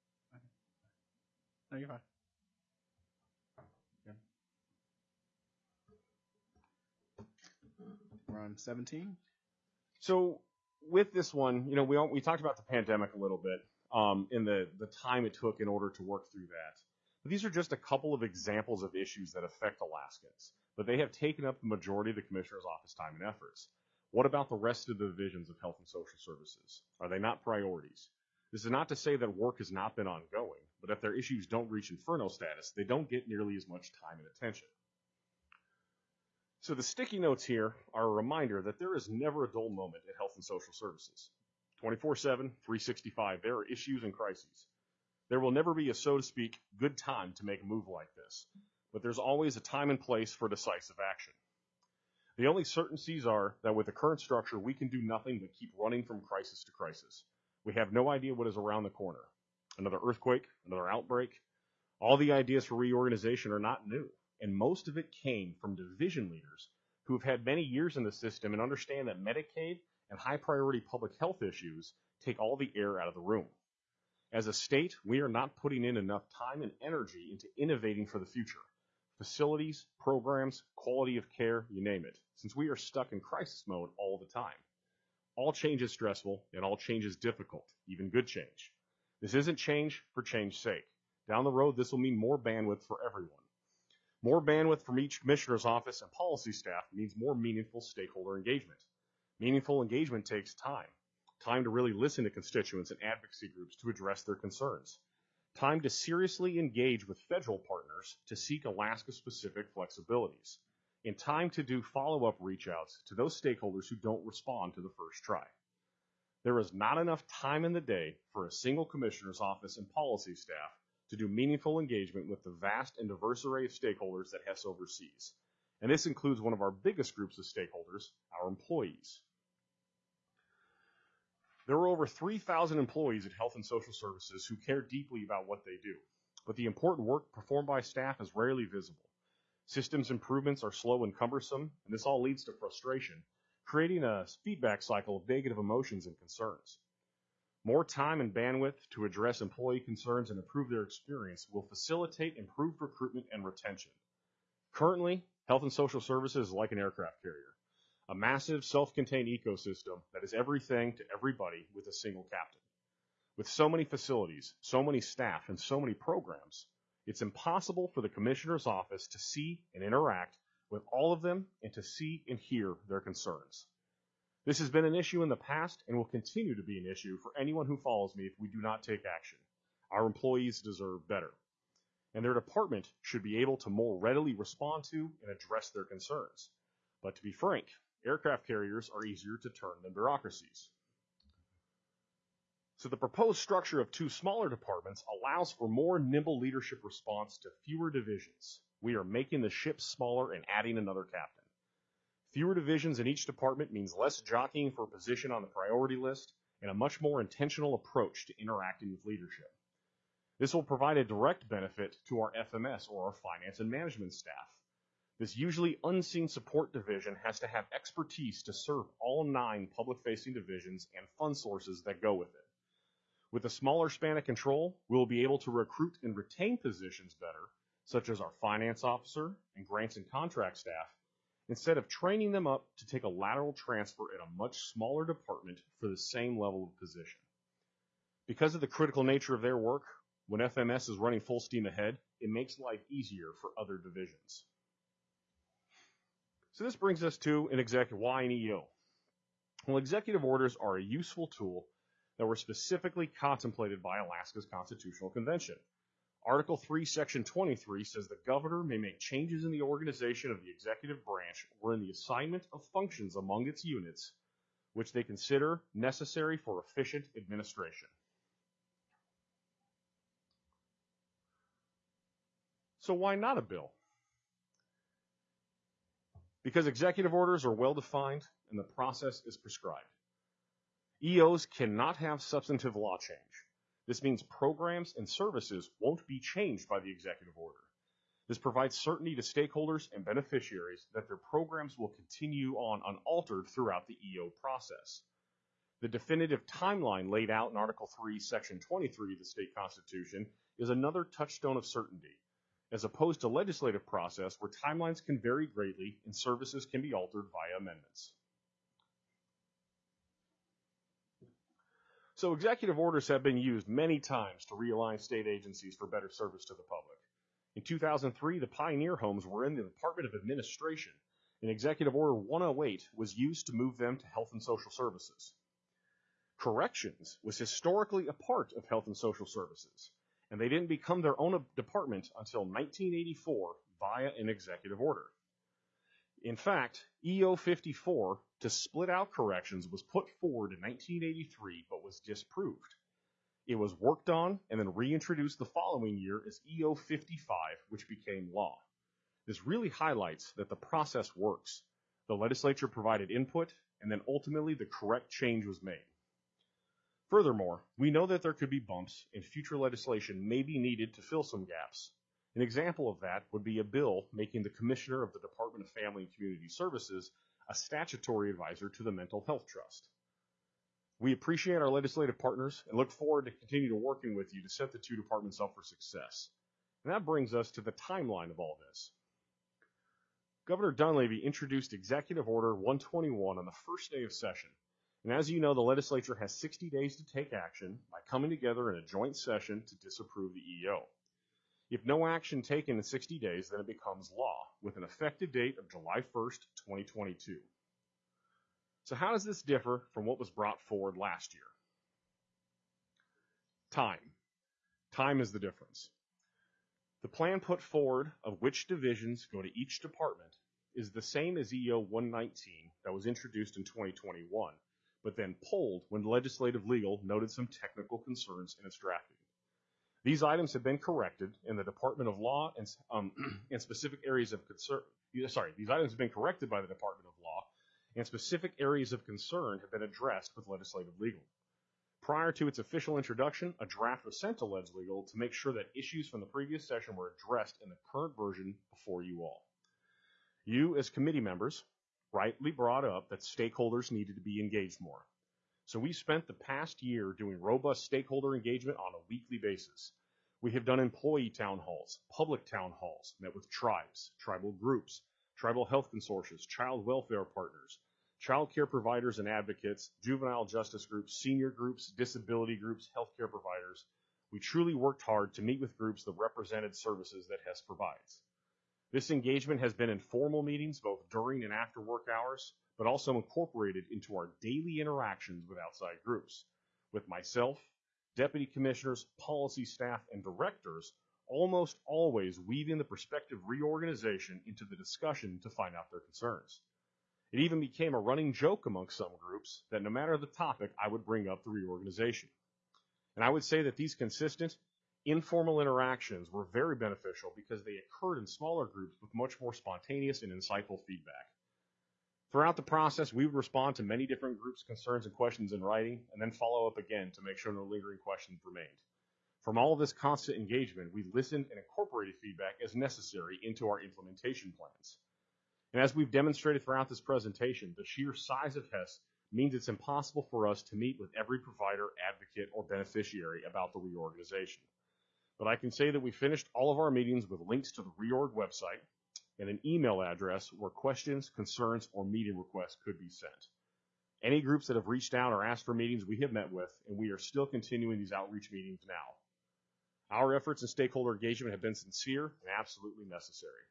No, you're fine. We're on 17. So with this one, we talked about the pandemic a little bit, and the time it took in order to work through that. But these are just a couple of examples of issues that affect Alaskans, but they have taken up the majority of the Commissioner's Office time and efforts. What about the rest of the divisions of Health and Social Services? Are they not priorities? This is not to say that work has not been ongoing, but if their issues don't reach inferno status, they don't get nearly as much time and attention. So the sticky notes here are a reminder that there is never a dull moment at Health and Social Services. 24/7, 365, there are issues and crises. There will never be a, so to speak, good time to make a move like this, but there's always a time and place for decisive action. The only certainties are that with the current structure, we can do nothing but keep running from crisis to crisis. We have no idea what is around the corner. Another earthquake, another outbreak. All the ideas for reorganization are not new, and most of it came from division leaders who have had many years in the system and understand that Medicaid and high-priority public health issues take all the air out of the room. As a state, we are not putting in enough time and energy into innovating for the future. Facilities, programs, quality of care, you name it, since we are stuck in crisis mode all the time. All change is stressful, and all change is difficult, even good change. This isn't change for change's sake. Down the road, this will mean more bandwidth for everyone. More bandwidth from each commissioner's office and policy staff means more meaningful stakeholder engagement. Meaningful engagement takes time. Time to really listen to constituents and advocacy groups to address their concerns. Time to seriously engage with federal partners to seek Alaska-specific flexibilities. And time to do follow-up reach-outs to those stakeholders who don't respond to the first try. There is not enough time in the day for a single commissioner's office and policy staff to do meaningful engagement with the vast and diverse array of stakeholders that HES oversees. And this includes one of our biggest groups of stakeholders, our employees. There are over 3,000 employees at Health and Social Services who care deeply about what they do, but the important work performed by staff is rarely visible. Systems improvements are slow and cumbersome, and this all leads to frustration, creating a feedback cycle of negative emotions and concerns. More time and bandwidth to address employee concerns and improve their experience will facilitate improved recruitment and retention. Currently, Health and Social Services is like an aircraft carrier, a massive self-contained ecosystem that is everything to everybody with a single captain. With so many facilities, so many staff, and so many programs, it's impossible for the Commissioner's Office to see and interact with all of them and to see and hear their concerns. This has been an issue in the past and will continue to be an issue for anyone who follows me if we do not take action. Our employees deserve better, and their department should be able to more readily respond to and address their concerns. But to be frank, aircraft carriers are easier to turn than bureaucracies. So the proposed structure of two smaller departments allows for more nimble leadership response to fewer divisions. We are making the ship smaller and adding another captain. Fewer divisions in each department means less jockeying for a position on the priority list and a much more intentional approach to interacting with leadership. This will provide a direct benefit to our FMS or our finance and management staff. This usually unseen support division has to have expertise to serve all 9 public-facing divisions and fund sources that go with it. With a smaller span of control, we'll be able to recruit and retain positions better, such as our finance officer and grants and contract staff, instead of training them up to take a lateral transfer in a much smaller department for the same level of position. Because of the critical nature of their work, when FMS is running full steam ahead, it makes life easier for other divisions. So this brings us to an executive, why an EO? Well, executive orders are a useful tool that were specifically contemplated by Alaska's Constitutional Convention. Article 3, Section 23 says the governor may make changes in the organization of the executive branch or in the assignment of functions among its units, which they consider necessary for efficient administration. So why not a bill? Because executive orders are well defined and the process is prescribed. EOs cannot have substantive law change. This means programs and services won't be changed by the executive order. This provides certainty to stakeholders and beneficiaries that their programs will continue on unaltered throughout the EO process. The definitive timeline laid out in Article 3, Section 23 of the state constitution is another touchstone of certainty, as opposed to legislative process where timelines can vary greatly and services can be altered via amendments. So executive orders have been used many times to realign state agencies for better service to the public. In 2003, the Pioneer homes were in the Department of Administration, and Executive Order 108 was used to move them to Health and Social Services. Corrections was historically a part of Health and Social Services, and they didn't become their own department until 1984 via an executive order. In fact, EO 54 to split out corrections was put forward in 1983 but was disproved. It was worked on and then reintroduced the following year as EO 55, which became law. This really highlights that the process works. The legislature provided input, and then ultimately the correct change was made. Furthermore, we know that there could be bumps and future legislation may be needed to fill some gaps. An example of that would be a bill making the Commissioner of the Department of Family and Community Services a statutory advisor to the Mental Health Trust. We appreciate our legislative partners and look forward to continue working with you to set the two departments up for success. And that brings us to the timeline of all this. Governor Dunleavy introduced Executive Order 121 on the first day of session. And as you know, the legislature has 60 days to take action by coming together in a joint session to disapprove the EO. If no action taken in 60 days, then it becomes law, with an effective date of July 1st, 2022. So how does this differ from what was brought forward last year? Time. Time is the difference. The plan put forward of which divisions go to each department is the same as EO 119 that was introduced in 2021, but then pulled when legislative legal noted some technical concerns in its drafting. These items have been corrected in the Department of Law and specific areas of concern. These items have been corrected by the Department of Law, and specific areas of concern have been addressed with legislative legal. Prior to its official introduction, a draft was sent to Leg Legal to make sure that issues from the previous session were addressed in the current version before you all. You, as committee members, rightly brought up that stakeholders needed to be engaged more. So we spent the past year doing robust stakeholder engagement on a weekly basis. We have done employee town halls, public town halls, met with tribes, tribal groups, tribal health consortia, child welfare partners, child care providers and advocates, juvenile justice groups, senior groups, disability groups, healthcare providers. We truly worked hard to meet with groups that represented services that HES provides. This engagement has been in formal meetings both during and after work hours, but also incorporated into our daily interactions with outside groups, with myself, deputy commissioners, policy staff, and directors almost always weaving the prospective reorganization into the discussion to find out their concerns. It even became a running joke amongst some groups that no matter the topic, I would bring up the reorganization. And I would say that these consistent, informal interactions were very beneficial because they occurred in smaller groups with much more spontaneous and insightful feedback. Throughout the process, we would respond to many different groups' concerns and questions in writing, and then follow up again to make sure no lingering questions remained. From all of this constant engagement, we listened and incorporated feedback as necessary into our implementation plans. And as we've demonstrated throughout this presentation, the sheer size of HES means it's impossible for us to meet with every provider, advocate, or beneficiary about the reorganization. But I can say that we finished all of our meetings with links to the reorg website and an email address where questions, concerns, or meeting requests could be sent. Any groups that have reached out or asked for meetings we have met with, and we are still continuing these outreach meetings now. Our efforts and stakeholder engagement have been sincere and absolutely necessary.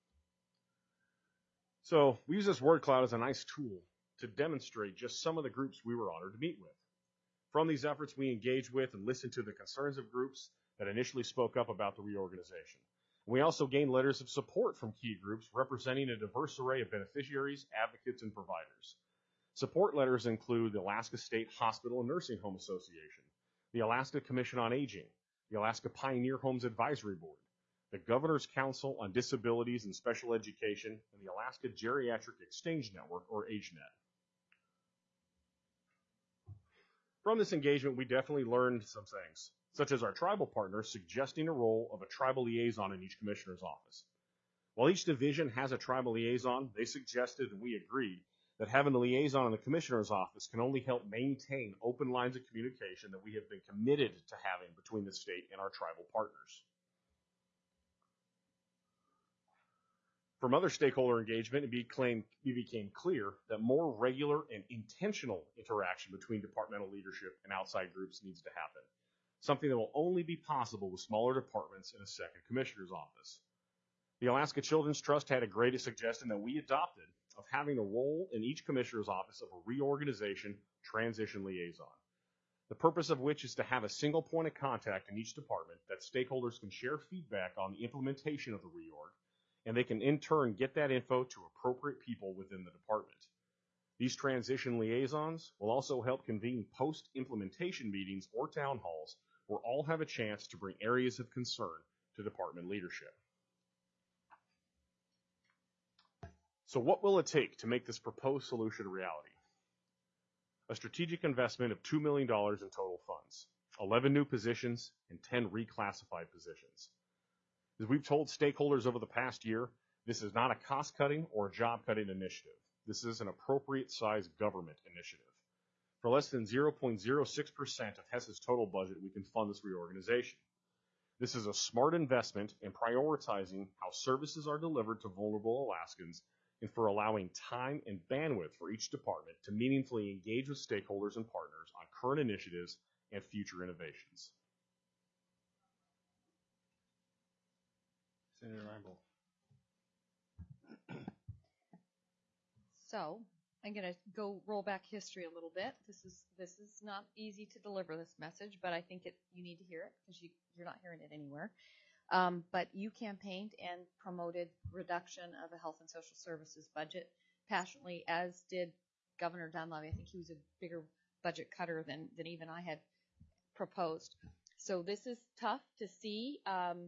So we use this word cloud as a nice tool to demonstrate just some of the groups we were honored to meet with. From these efforts, we engaged with and listened to the concerns of groups that initially spoke up about the reorganization. We also gained letters of support from key groups representing a diverse array of beneficiaries, advocates, and providers. Support letters include the Alaska State Hospital and Nursing Home Association, the Alaska Commission on Aging, the Alaska Pioneer Homes Advisory Board, the Governor's Council on Disabilities and Special Education, and the Alaska Geriatric Exchange Network, or AgeNet. From this engagement, we definitely learned some things, such as our tribal partners suggesting a role of a tribal liaison in each commissioner's office. While each division has a tribal liaison, they suggested and we agreed that having a liaison in the commissioner's office can only help maintain open lines of communication that we have been committed to having between the state and our tribal partners. From other stakeholder engagement, it became clear that more regular and intentional interaction between departmental leadership and outside groups needs to happen, something that will only be possible with smaller departments in a second commissioner's office. The Alaska Children's Trust had a great suggestion that we adopted of having a role in each commissioner's office of a reorganization transition liaison, the purpose of which is to have a single point of contact in each department that stakeholders can share feedback on the implementation of the reorg, and they can in turn get that info to appropriate people within the department. These transition liaisons will also help convene post-implementation meetings or town halls where all have a chance to bring areas of concern to department leadership. So what will it take to make this proposed solution a reality? A strategic investment of $2 million in total funds, 11 new positions, and 10 reclassified positions. As we've told stakeholders over the past year, this is not a cost-cutting or a job-cutting initiative. This is an appropriate-sized government initiative. For less than 0.06% of HES's total budget, we can fund this reorganization. This is a smart investment in prioritizing how services are delivered to vulnerable Alaskans and for allowing time and bandwidth for each department to meaningfully engage with stakeholders and partners on current initiatives and future innovations. Senator Reinbold. So I'm going to go roll back history a little bit. This is not easy to deliver this message, but I think you need to hear it because you're not hearing it anywhere. But you campaigned and promoted reduction of the health and social services budget passionately, as did Governor Dunleavy. I think he was a bigger budget cutter than even I had proposed. So this is tough to see.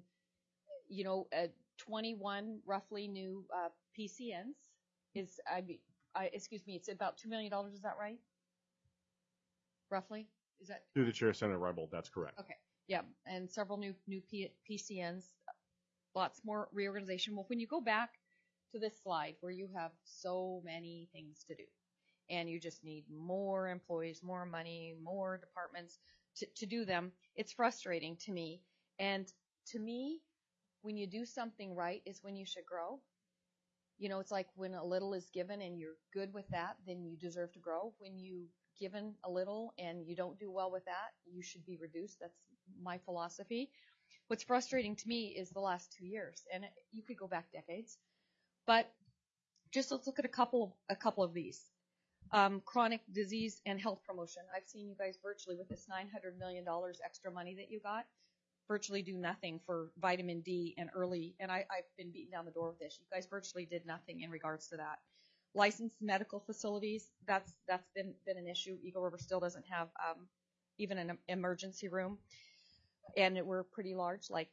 21 roughly new PCNs is, it's about $2 million. Is that right? Roughly? Is that? Through the chair, Senator Reinbold, that's correct. Okay. Yeah, and several new PCNs, lots more reorganization. Well, when you go back to this slide where you have so many things to do, and you just need more employees, more money, more departments to do them, it's frustrating to me. And to me, when you do something right is when you should grow. It's like when a little is given and you're good with that, then you deserve to grow. When you given a little and you don't do well with that, you should be reduced. That's my philosophy. What's frustrating to me is the last 2 years, and you could go back decades, but just let's look at a couple of these. Chronic disease and health promotion. I've seen you guys virtually with this $900 million extra money that you got, virtually do nothing for vitamin D and early, and I've been beaten down the door with this. You guys virtually did nothing in regards to that. Licensed medical facilities, that's been an issue. Eagle River still doesn't have even an emergency room, and we're pretty large, like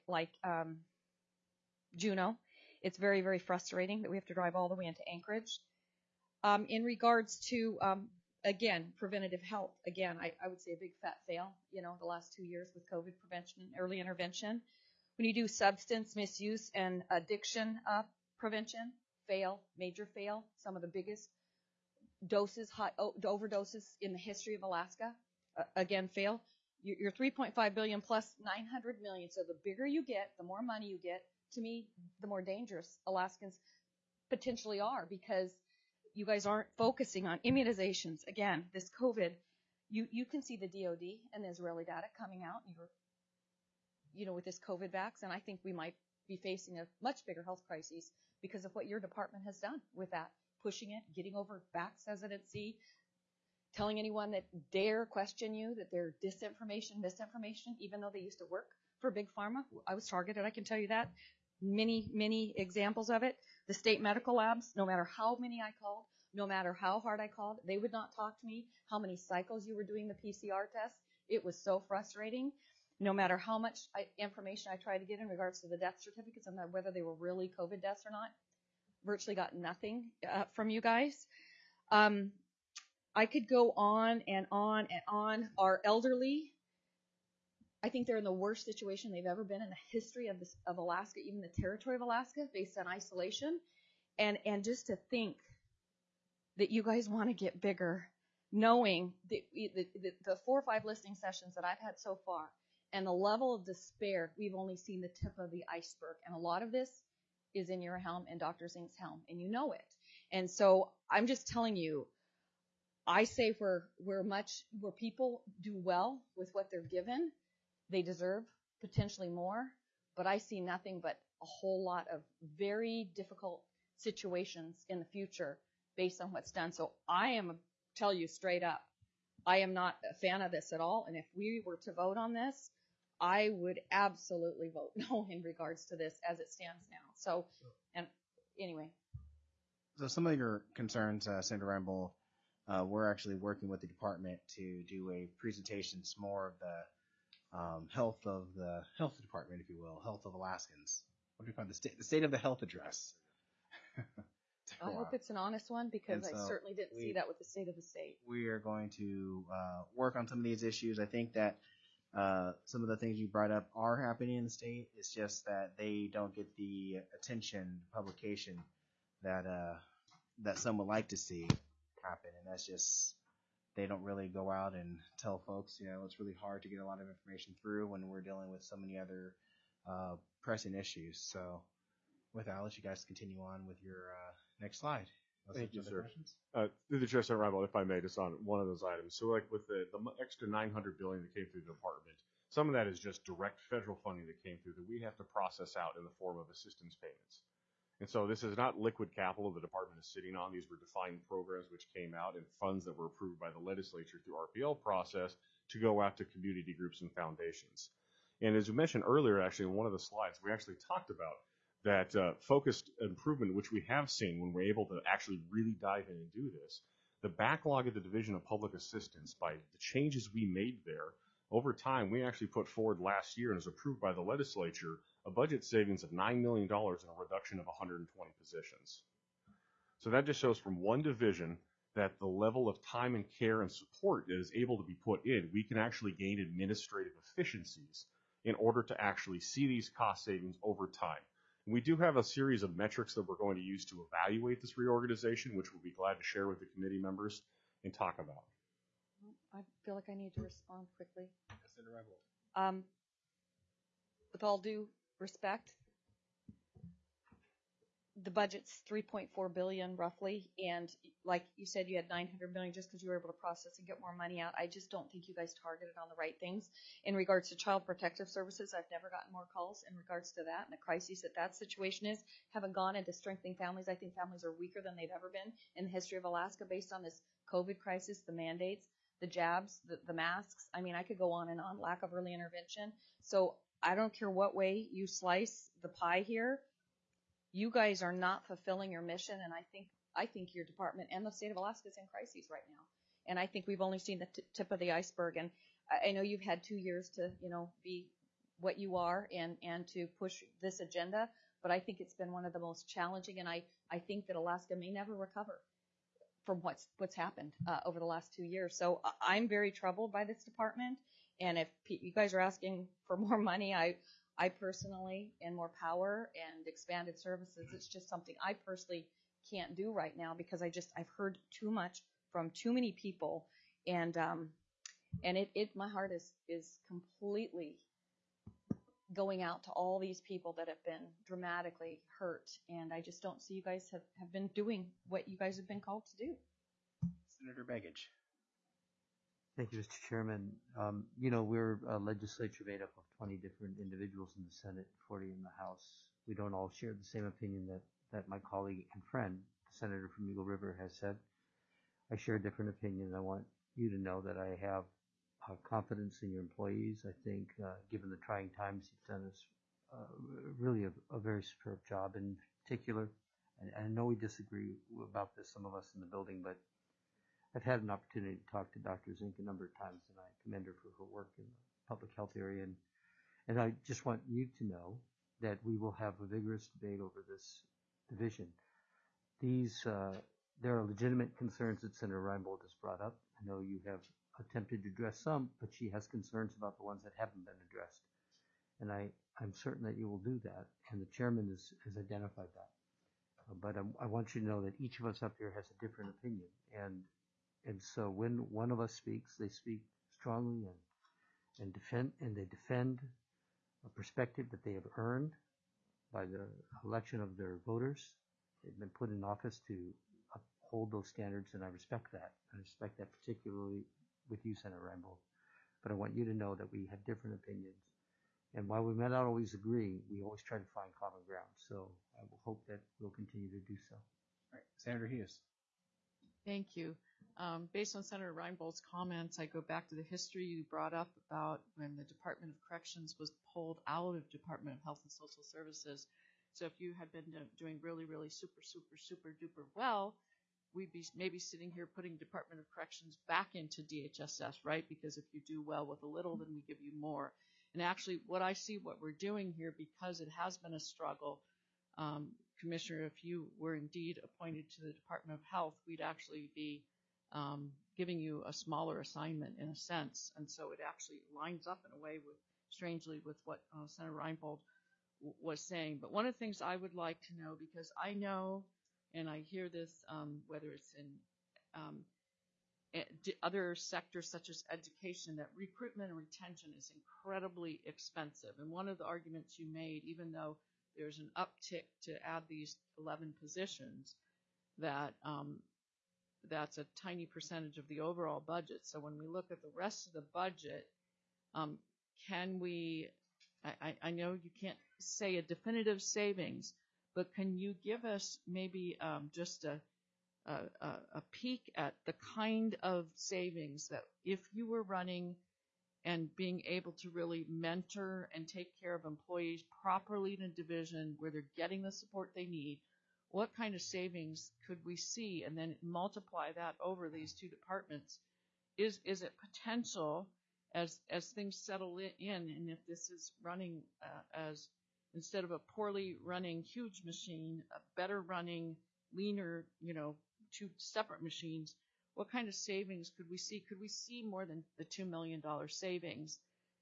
Juneau. It's very, very frustrating that we have to drive all the way into Anchorage. In regards to, again, preventative health, again, I would say a big fat fail, the last 2 years with COVID prevention and early intervention. When you do substance misuse and addiction prevention, fail, major fail, some of the biggest overdoses in the history of Alaska, again, fail. You're 3.5 billion plus 900 million. So the bigger you get, the more money you get. To me, the more dangerous Alaskans potentially are, because you guys aren't focusing on immunizations. Again, this COVID, you can see the DOD and the Israeli data coming out, with this COVID vax, and I think we might be facing a much bigger health crisis because of what your department has done with that, pushing it, getting over vax hesitancy, telling anyone that dare question you that they're misinformation, even though they used to work for Big Pharma. I was targeted, I can tell you that. Many, many examples of it. The state medical labs, no matter how many I called, no matter how hard I called, they would not talk to me. How many cycles you were doing the PCR test. It was so frustrating. no matter how much information I tried to get in regards to the death certificates and whether they were really COVID deaths or not, virtually got nothing from you guys. I could go on and on and on. Our elderly, I think they're in the worst situation they've ever been in the history of Alaska, even the territory of Alaska, based on isolation. And just to think that you guys want to get bigger, knowing the 4 or 5 listening sessions that I've had so far, and the level of despair, we've only seen the tip of the iceberg. And a lot of this is in your helm and Dr. Zink's helm, and you know it. And so I'm just telling you, I say where people do well with what they're given, they deserve potentially more, but I see nothing but a whole lot of very difficult situations in the future based on what's done. So tell you straight up, I am not a fan of this at all. And if we were to vote on this, I would absolutely vote no in regards to this as it stands now. So, and anyway. So some of your concerns, Senator Reinbold, we're actually working with the department to do a presentation, more of the health of the health department, if you will, health of Alaskans. What do we call it? The state of the health address. I hope it's an honest one, because I certainly didn't see that with the state of the state. We are going to work on some of these issues. I think that some of the things you brought up are happening in the state. It's just that they don't get the attention, publication that some would like to see happen, and that's just, they don't really go out and tell folks. It's really hard to get a lot of information through when we're dealing with so many other pressing issues. So with that, I'll let you guys continue on with your next slide. Thank you, sir. Through the chair, Senator Reinbold, if I may, just on one of those items. So like with the extra $900 billion that came through the department, some of that is just direct federal funding that came through that we have to process out in the form of assistance payments. And so this is not liquid capital the department is sitting on. These were defined programs which came out and funds that were approved by the legislature through RPL process to go out to community groups and foundations. And as you mentioned earlier, actually, in one of the slides, we actually talked about that focused improvement, which we have seen when we're able to actually really dive in and do this. The backlog of the Division of Public Assistance, by the changes we made there, over time, we actually put forward last year and was approved by the legislature a budget savings of $9 million and a reduction of 120 positions. So that just shows from one division that the level of time and care and support that is able to be put in, we can actually gain administrative efficiencies in order to actually see these cost savings over time. And we do have a series of metrics that we're going to use to evaluate this reorganization, which we'll be glad to share with the committee members and talk about. I feel like I need to respond quickly. Senator Reinbold. With all due respect, the budget's $3.4 billion roughly, and like you said, you had $900 million just because you were able to process and get more money out. I just don't think you guys targeted on the right things. In regards to Child Protective Services, I've never gotten more calls in regards to that and the crises that situation is. Haven't gone into strengthening families. I think families are weaker than they've ever been in the history of Alaska based on this COVID crisis, the mandates, the jabs, the masks. I mean, I could go on and on. Lack of early intervention. So I don't care what way you slice the pie here. You guys are not fulfilling your mission, and I think your department and the state of Alaska is in crises right now. And I think we've only seen the tip of the iceberg. And I know you've had 2 years to, be what you are and to push this agenda, but I think it's been one of the most challenging, and I think that Alaska may never recover from what's happened over the last 2 years. So I'm very troubled by this department, and if you guys are asking for more money, I personally, and more power and expanded services, it's just something I personally can't do right now because I've heard too much from too many people, and my heart is completely going out to all these people that have been dramatically hurt, and I just don't see you guys have been doing what you guys have been called to do. Senator Begich. Thank you, Mr. Chairman. We're a legislature made up of 20 different individuals in the Senate, 40 in the House. We don't all share the same opinion that my colleague and friend, the senator from Eagle River, has said. I share a different opinion. I want you to know that I have confidence in your employees. I think, given the trying times, you've done really a very superb job. In particular, and I know we disagree about this, some of us in the building, but I've had an opportunity to talk to Dr. Zink a number of times, and I commend her for her work in public health area. And I just want you to know that we will have a vigorous debate over this division. There are legitimate concerns that Senator Reinbold has brought up. I know you have attempted to address some, but she has concerns about the ones that haven't been addressed. And I'm certain that you will do that, and the chairman has identified that. But I want you to know that each of us up here has a different opinion, and so when one of us speaks, they speak strongly and they defend a perspective that they have earned by the election of their voters. They've been put in office to uphold those standards, and I respect that. I respect that particularly with you, Senator Reinbold. But I want you to know that we have different opinions. And while we may not always agree, we always try to find common ground. So I will hope that we'll continue to do so. All right, Senator Hughes. Thank you. Based on Senator Reinbold's comments, I go back to the history you brought up about when the Department of Corrections was pulled out of Department of Health and Social Services. So if you had been doing really, really super duper well, we'd be maybe sitting here putting Department of Corrections back into DHSS, right? Because if you do well with a little, then we give you more. And actually, what I see what we're doing here, because it has been a struggle, Commissioner, if you were indeed appointed to the Department of Health, we'd actually be giving you a smaller assignment in a sense. And so it actually lines up in a way strangely with what Senator Reinbold was saying. But one of the things I would like to know, because I know, and I hear this, whether it's in other sectors such as education, that recruitment and retention is incredibly expensive. And one of the arguments you made, even though there's an uptick to add these 11 positions, that that's a tiny percentage of the overall budget. So when we look at the rest of the budget, can we, I know you can't say a definitive savings, but can you give us maybe just a peek at the kind of savings that if you were running and being able to really mentor and take care of employees properly in a division where they're getting the support they need, what kind of savings could we see? And then multiply that over these two departments. Is it potential as things settle in, and if this is running as instead of a poorly running huge machine, a better running, leaner, two separate machines, what kind of savings could we see? Could we see more than the $2 million savings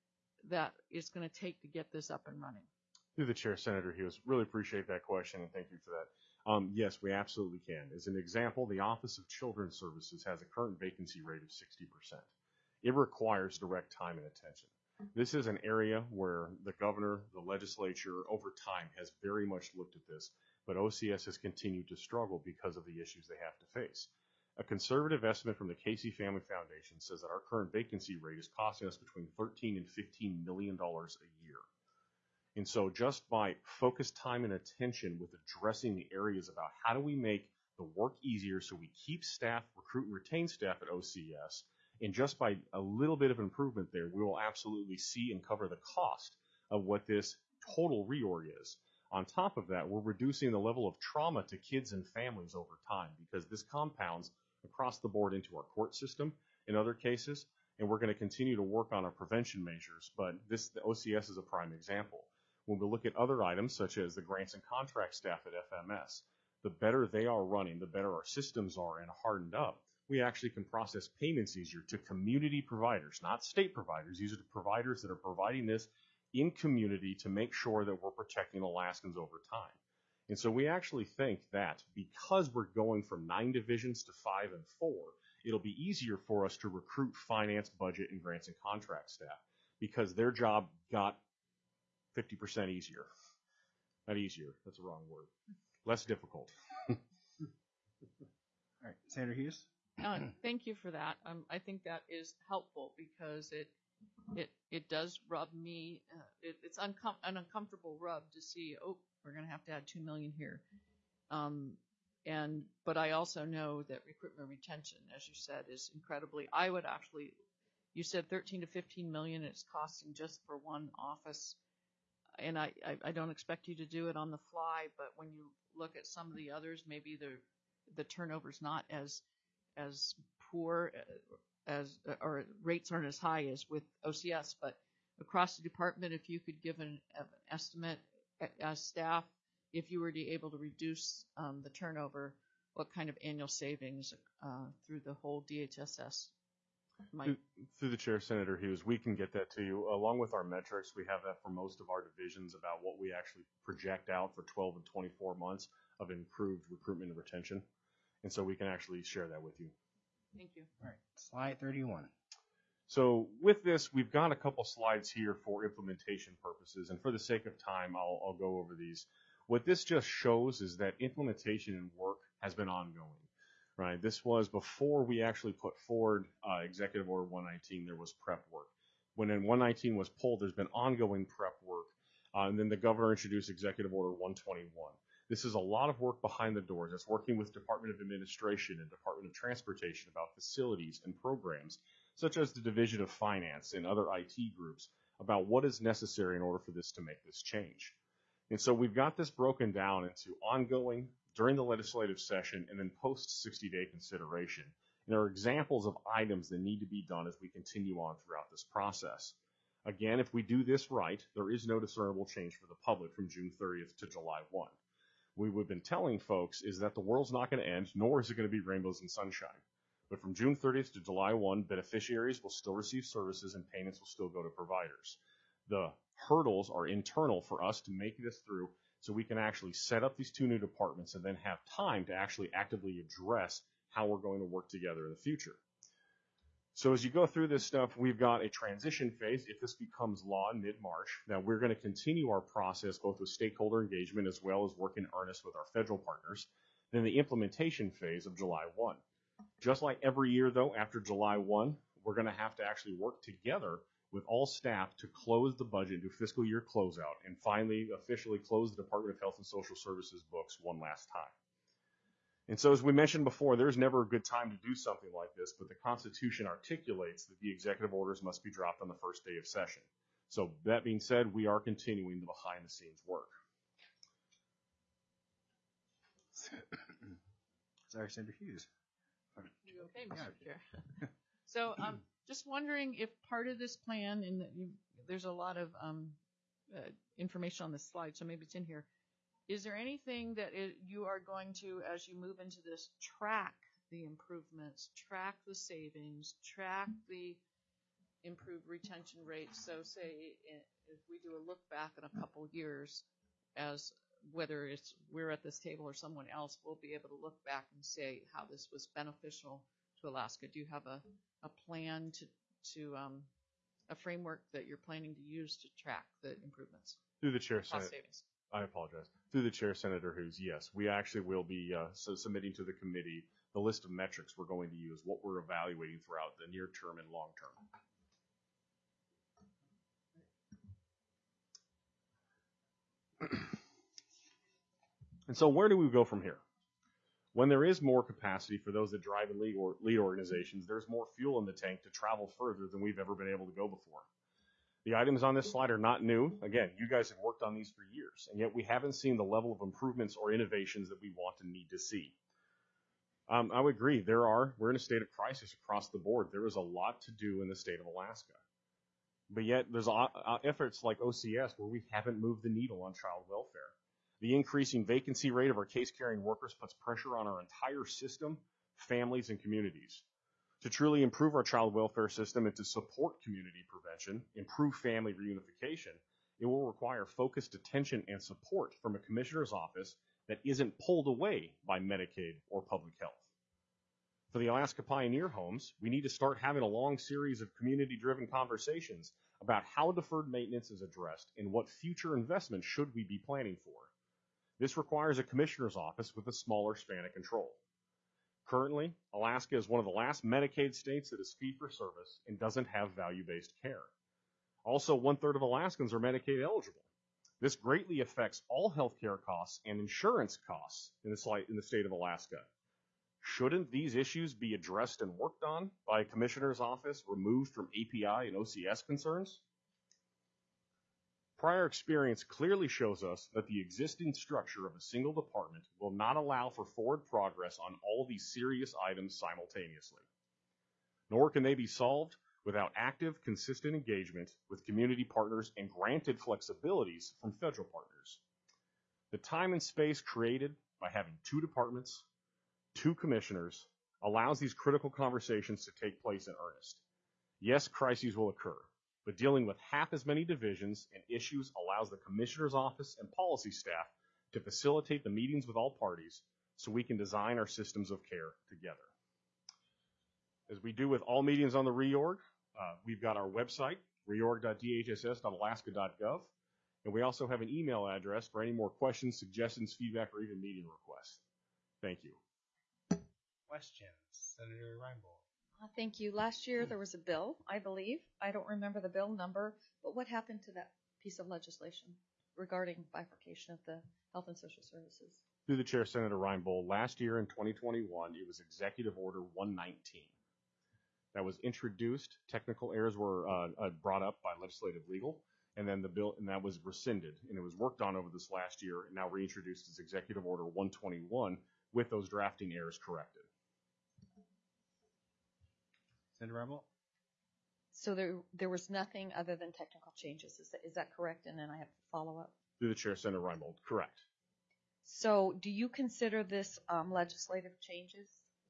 that it's going to take to get this up and running? Through the chair, Senator Hughes, really appreciate that question, and thank you for that. Yes, we absolutely can. As an example, the Office of Children's Services has a current vacancy rate of 60%. It requires direct time and attention. This is an area where the governor, the legislature, over time has very much looked at this, but OCS has continued to struggle because of the issues they have to face. A conservative estimate from the Casey Family Foundation says that our current vacancy rate is costing us between $13 and $15 million a year. And so just by focused time and attention with addressing the areas about how do we make the work easier so we keep staff, recruit and retain staff at OCS, and just by a little bit of improvement there, we will absolutely see and cover the cost of what this total reorg is. On top of that, we're reducing the level of trauma to kids and families over time because this compounds across the board into our court system in other cases, and we're going to continue to work on our prevention measures, but the OCS is a prime example. When we look at other items such as the grants and contract staff at FMS, the better they are running, the better our systems are and hardened up, we actually can process payments easier to community providers, not state providers. These are the providers that are providing this in community to make sure that we're protecting Alaskans over time. And so we actually think that because we're going from 9 divisions to 5 and 4, it'll be easier for us to recruit finance, budget, and grants and contract staff because their job got 50% easier. Not easier, that's the wrong word. Less difficult. All right, Senator Hughes. Thank you for that. I think that is helpful because it does rub me. It's an uncomfortable rub to see. Oh, we're going to have to add $2 million here. But I also know that recruitment retention, as you said, is incredibly. I would actually. You said 13 to 15 million it's costing just for one office, and I don't expect you to do it on the fly. But when you look at some of the others, maybe the turnover's not as poor as or rates aren't as high as with OCS, but across the department, if you could give an estimate as staff, if you were to be able to reduce the turnover, what kind of annual savings through the whole DHSS might? Through the chair, Senator Hughes, we can get that to you. Along with our metrics, we have that for most of our divisions about what we actually project out for 12 and 24 months of improved recruitment and retention. And so we can actually share that with you. Thank you. All right, slide 31. So with this, we've got a couple slides here for implementation purposes. And for the sake of time, I'll go over these. What this just shows is that implementation and work has been ongoing. Right, this was before we actually put forward Executive Order 119. There was prep work. When 119 was pulled, there's been ongoing prep work, and then the governor introduced Executive Order 121. This is a lot of work behind the doors. It's working with Department of Administration and Department of Transportation about facilities and programs, such as the Division of Finance and other IT groups, about what is necessary in order for this to make this change. And so we've got this broken down into ongoing, during the legislative session, and then post 60-day consideration. And there are examples of items that need to be done as we continue on throughout this process. Again, if we do this right, there is no discernible change for the public from June 30th to July 1. What we've been telling folks is that the world's not going to end, nor is it going to be rainbows and sunshine. But from June 30th to July 1, beneficiaries will still receive services and payments will still go to providers. The hurdles are internal for us to make this through, so we can actually set up these two new departments and then have time to actually actively address how we're going to work together in the future. So as you go through this stuff, we've got a transition phase. If this becomes law in mid-March, now we're going to continue our process both with stakeholder engagement as well as work in earnest with our federal partners. Then the implementation phase of July 1. Just like every year, though, after July 1, we're going to have to actually work together with all staff to close the budget, do fiscal year closeout, and finally officially close the Department of Health and Social Services books one last time. And so as we mentioned before, there's never a good time to do something like this, but the Constitution articulates that the executive orders must be dropped on the first day of session. So that being said, we are continuing the behind-the-scenes work. Sorry, Senator Hughes. You okay, Mr. Chair? So just wondering if part of this plan, and there's a lot of information on this slide, so maybe it's in here. Is there anything that you are going to, as you move into this, track the improvements, track the savings, track the improved retention rates? So say if we do a look back in a couple years, as whether it's we're at this table or someone else, we'll be able to look back and say how this was beneficial to Alaska. Do you have a plan to a framework that you're planning to use to track the improvements? Through the chair, cost Senator. savings. I apologize. Through the chair, Senator Hughes, yes, we actually will be submitting to the committee the list of metrics we're going to use, what we're evaluating throughout the near term and long term. And so where do we go from here? When there is more capacity for those that drive and lead organizations, there's more fuel in the tank to travel further than we've ever been able to go before. The items on this slide are not new. Again, you guys have worked on these for years, and yet we haven't seen the level of improvements or innovations that we want and need to see. I would agree. We're in a state of crisis across the board. There is a lot to do in the state of Alaska. But yet there's efforts like OCS where we haven't moved the needle on child welfare. The increasing vacancy rate of our case-carrying workers puts pressure on our entire system, families, and communities. To truly improve our child welfare system and to support community prevention, improve family reunification, it will require focused attention and support from a commissioner's office that isn't pulled away by Medicaid or public health. For the Alaska Pioneer Homes, we need to start having a long series of community-driven conversations about how deferred maintenance is addressed and what future investments should we be planning for. This requires a commissioner's office with a smaller span of control. Currently, Alaska is one of the last Medicaid states that is fee-for-service and doesn't have value-based care. Also, 1/3 of Alaskans are Medicaid eligible. This greatly affects all healthcare costs and insurance costs in the state of Alaska. Shouldn't these issues be addressed and worked on by a commissioner's office removed from API and OCS concerns? Prior experience clearly shows us that the existing structure of a single department will not allow for forward progress on all these serious items simultaneously. Nor can they be solved without active, consistent engagement with community partners and granted flexibilities from federal partners. The time and space created by having 2 departments, 2 commissioners, allows these critical conversations to take place in earnest. Yes, crises will occur, but dealing with half as many divisions and issues allows the Commissioner's Office and policy staff to facilitate the meetings with all parties so we can design our systems of care together. As we do with all meetings on the reorg, we've got our website, reorg.dhss.alaska.gov, and we also have an email address for any more questions, suggestions, feedback, or even meeting requests. Thank you. Questions? Senator Reinbold. Thank you. Last year there was a bill, I believe. I don't remember the bill number, but what happened to that piece of legislation regarding bifurcation of the health and social services? Through the chair, Senator Reinbold, last year in 2021, it was Executive Order 119. That was introduced. Technical errors were brought up by legislative legal, and then the bill, and that was rescinded, and it was worked on over this last year, and now reintroduced as Executive Order 121 with those drafting errors corrected. Senator Reinbold. So there was nothing other than technical changes. Is that correct? And then I have to follow up. Through the chair, Senator Reinbold. Correct. So do you consider this legislative changes?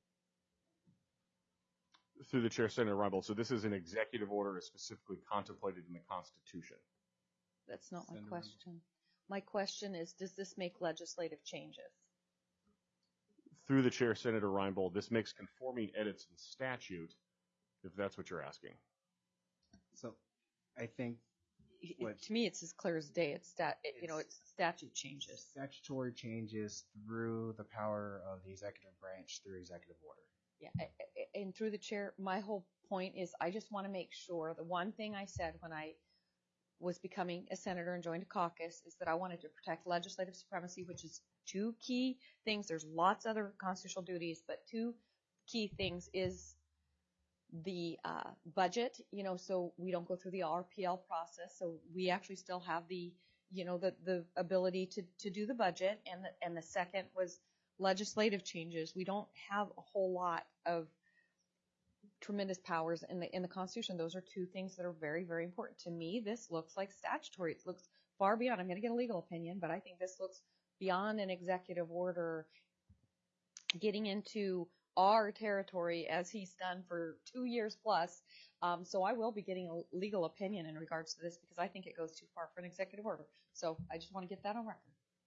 Through the chair, Senator Reinbold. So this is an executive order as specifically contemplated in the Constitution. That's not my Senator question. My question is, does this make legislative changes? Through the chair, Senator Reinbold, this makes conforming edits in statute, if that's what you're asking. So I think To me, it's as clear as day. It's statute changes. Statutory changes through the power of the executive branch through executive order. Yeah, and through the chair, my whole point is I just want to make sure the one thing I said when I was becoming a senator and joined a caucus is that I wanted to protect legislative supremacy, which is 2 key things. There's lots of other constitutional duties, but 2 key things is the budget, so we don't go through the RPL process. So we actually still have the ability to do the budget. And the second was legislative changes. We don't have a whole lot of tremendous powers in the Constitution. Those are 2 things that are very, very important to me. This looks like statutory. It looks far beyond. I'm going to get a legal opinion, but I think this looks beyond an executive order, getting into our territory as he's done for 2 years plus. So I will be getting a legal opinion in regards to this because I think it goes too far for an executive order. So I just want to get that on record.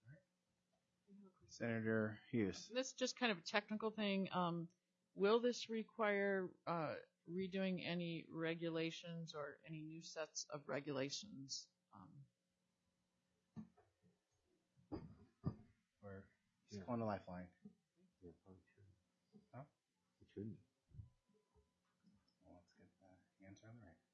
Senator Hughes. This is just kind of a technical thing. Will this require redoing any regulations or any new sets of regulations? Or just on the lifeline. Yeah, probably should. Huh? It shouldn't. Well, let's get the answer on the right.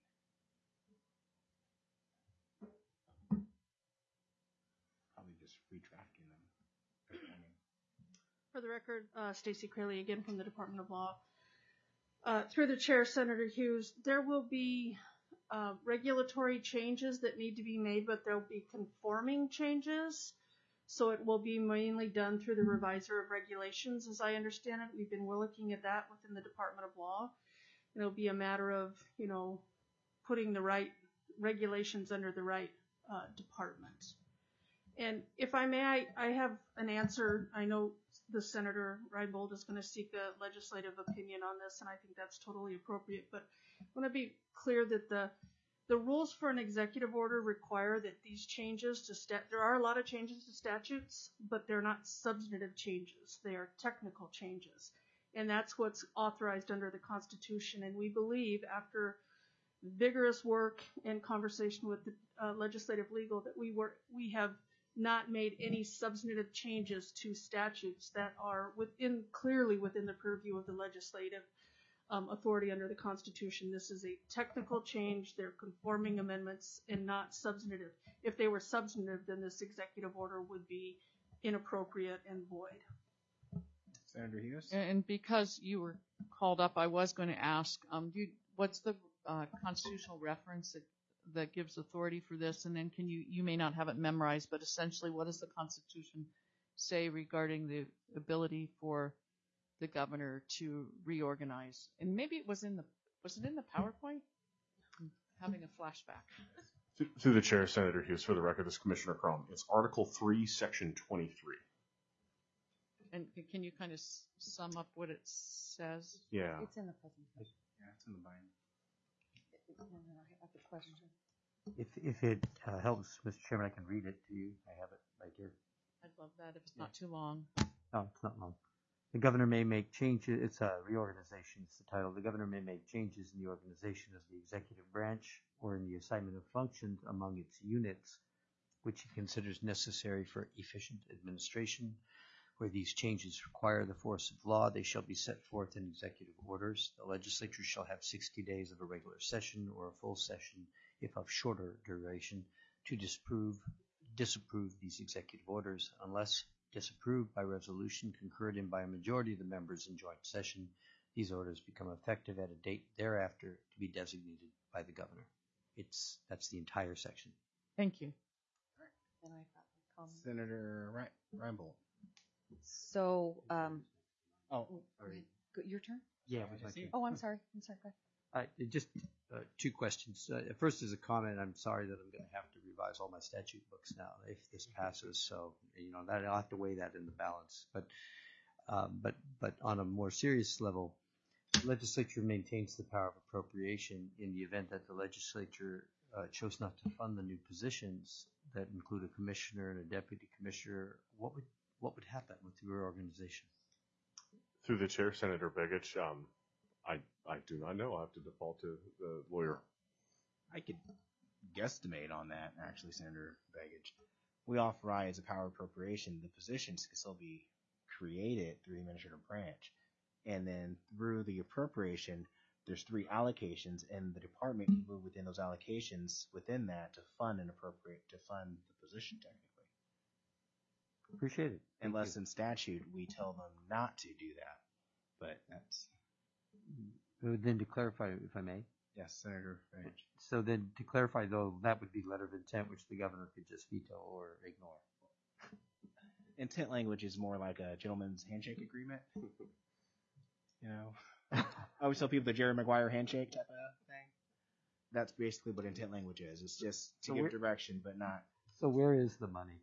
Probably just redrafting them. For the record, Stacey Crayley again from the Department of Law. Through the chair, Senator Hughes, there will be regulatory changes that need to be made, but there'll be conforming changes. So it will be mainly done through the revisor of regulations, as I understand it. We've been looking at that within the Department of Law. It'll be a matter of, putting the right regulations under the right department. And if I may, I have an answer. I know the Senator Reinbold is going to seek a legislative opinion on this, and I think that's totally appropriate. But I want to be clear that the rules for an executive order require that these changes to there are a lot of changes to statutes, but they're not substantive changes. They are technical changes. And that's what's authorized under the Constitution. And we believe, after vigorous work and conversation with the legislative legal, that we have not made any substantive changes to statutes that are clearly within the purview of the legislative authority under the Constitution. This is a technical change. They're conforming amendments and not substantive. If they were substantive, then this executive order would be inappropriate and void. Senator Hughes? And because you were called up, I was going to ask, what's the constitutional reference that gives authority for this? And then you may not have it memorized, but essentially what does the Constitution say regarding the ability for the governor to reorganize? And maybe it was in the Was it in the PowerPoint? I'm having a flashback. Through the chair, Senator Hughes, for the record, this is Commissioner Crum. It's Article 3, Section 23. And can you kind of sum up what it says? Yeah. It's in the presentation. Yeah, it's in the binder. I have the question. If it helps, Mr. Chairman, I can read it to you. I have it right here. I'd love that if it's not too long. No, it's not long. The governor may make changes. It's a reorganization. It's the title. The governor may make changes in the organization of the executive branch or in the assignment of functions among its units, which he considers necessary for efficient administration. Where these changes require the force of law, they shall be set forth in executive orders. The legislature shall have 60 days of a regular session or a full session, if of shorter duration, to disapprove these executive orders. Unless disapproved by resolution concurred in by a majority of the members in joint session, these orders become effective at a date thereafter to be designated by the governor. That's the entire section. Thank you. And I've got my comment. Senator Reinbold. So, Oh, your turn? Yeah, it was my turn. Oh, I'm sorry. Go ahead. Just two questions. First is a comment. I'm sorry that I'm going to have to revise all my statute books now if this passes. So, that I'll have to weigh that in the balance. But on a more serious level, the legislature maintains the power of appropriation in the event that the legislature chose not to fund the new positions that include a commissioner and a deputy commissioner. What would happen with the reorganization? Through the chair, Senator Begich, I do not know. I have to default to the lawyer. I could guesstimate on that, actually, Senator Begich. We authorize a power appropriation. The positions can still be created through the administrative branch. And then through the appropriation, there's 3 allocations, and the department can move within those allocations within that to fund the position technically. Appreciate it. Unless in statute we tell them not to do that. But that's... Then to clarify, if I may. Yes, Senator Begich. So then to clarify, though, that would be letter of intent, which the governor could just veto or ignore. Intent language is more like a gentleman's handshake agreement. I always tell people the Jerry Maguire handshake type of thing. That's basically what intent language is. It's just to give direction, but not. So where is the money?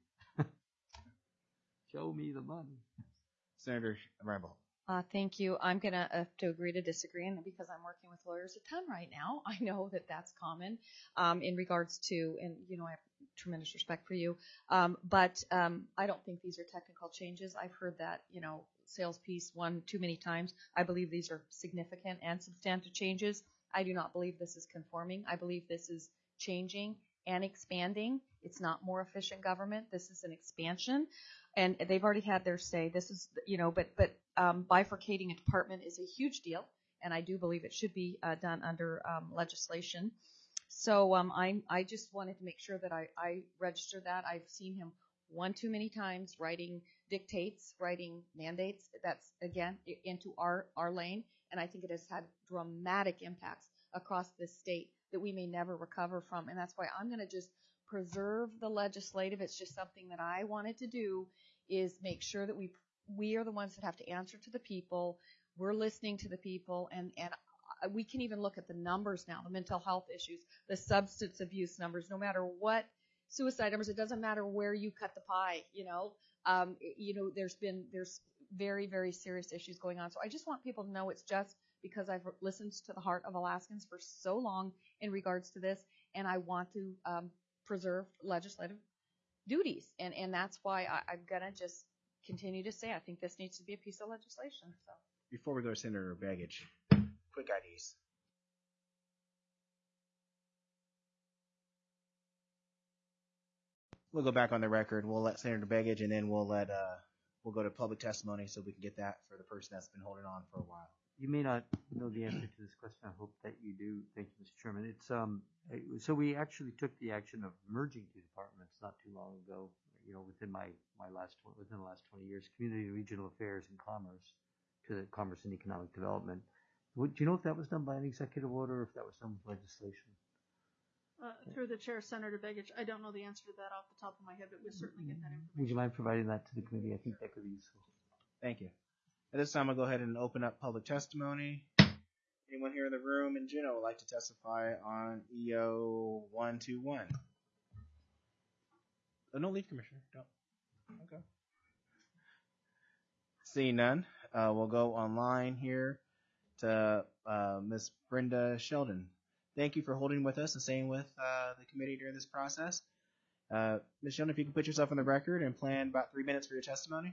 Show me the money. Senator Reinbold. Thank you. I'm going to have to agree to disagree, and because I'm working with lawyers a ton right now, I know that that's common in regards to, and I have tremendous respect for you, but I don't think these are technical changes. I've heard that, sales piece one too many times. I believe these are significant and substantive changes. I do not believe this is conforming. I believe this is changing and expanding. It's not more efficient government. This is an expansion. And they've already had their say. This is, but bifurcating a department is a huge deal, and I do believe it should be done under legislation. So I just wanted to make sure that I register that. I've seen him one too many times writing dictates, writing mandates. That's again into our lane, and I think it has had dramatic impacts across this state that we may never recover from. And that's why I'm going to just preserve the legislative. It's just something that I wanted to do, is make sure that we are the ones that have to answer to the people. We're listening to the people, and we can even look at the numbers now, the mental health issues, the substance abuse numbers, no matter what, suicide numbers. It doesn't matter where you cut the pie, there's very, very serious issues going on. So I just want people to know it's just because I've listened to the heart of Alaskans for so long in regards to this, and I want to preserve legislative duties. And that's why I'm going to just continue to say I think this needs to be a piece of legislation. So before we go to Senator Begich, quick IDs. We'll go back on the record. We'll let Senator Begich, and then we'll go to public testimony so we can get that for the person that's been holding on for a while. You may not know the answer to this question. I hope that you do. Thank you, Mr. Chairman. It's so we actually took the action of merging 2 departments not too long ago. Within the last 20 years, Community and Regional Affairs and Commerce to the Commerce and Economic Development. Do you know if that was done by an executive order or if that was done with legislation? Through the chair, Senator Begich, I don't know the answer to that off the top of my head, but we'll certainly get that information. Would you mind providing that to the committee? I think that could be useful. Thank you. At this time, I'll go ahead and open up public testimony. Anyone here in the room in general would like to testify on EO 121? Oh, no, leave, Commissioner. Don't. Okay. Seeing none, we'll go online here to Ms. Brenda Sheldon. Thank you for holding with us and staying with the committee during this process. Ms. Sheldon, if you can put yourself on the record and plan about 3 minutes for your testimony.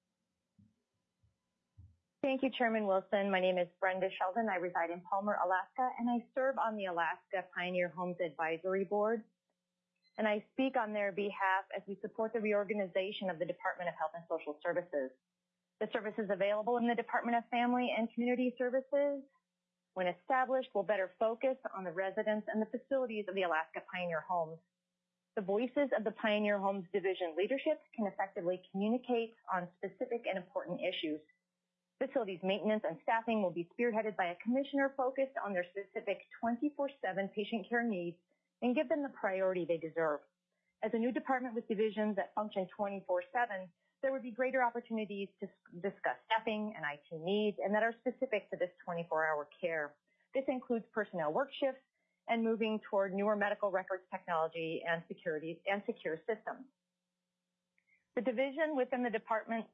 Thank you, Chairman Wilson. My name is Brenda Sheldon. I reside in Palmer, Alaska, and I serve on the Alaska Pioneer Homes Advisory Board. And I speak on their behalf as we support the reorganization of the Department of Health and Social Services. The services available in the Department of Family and Community Services, when established, will better focus on the residents and the facilities of the Alaska Pioneer Homes. The voices of the Pioneer Homes Division leadership can effectively communicate on specific and important issues. Facilities maintenance and staffing will be spearheaded by a commissioner focused on their specific 24/7 patient care needs and give them the priority they deserve. As a new department with divisions that function 24/7, there would be greater opportunities to discuss staffing and IT needs and that are specific to this 24-hour care. This includes personnel work shifts and moving toward newer medical records technology and secure systems. The divisions within the Department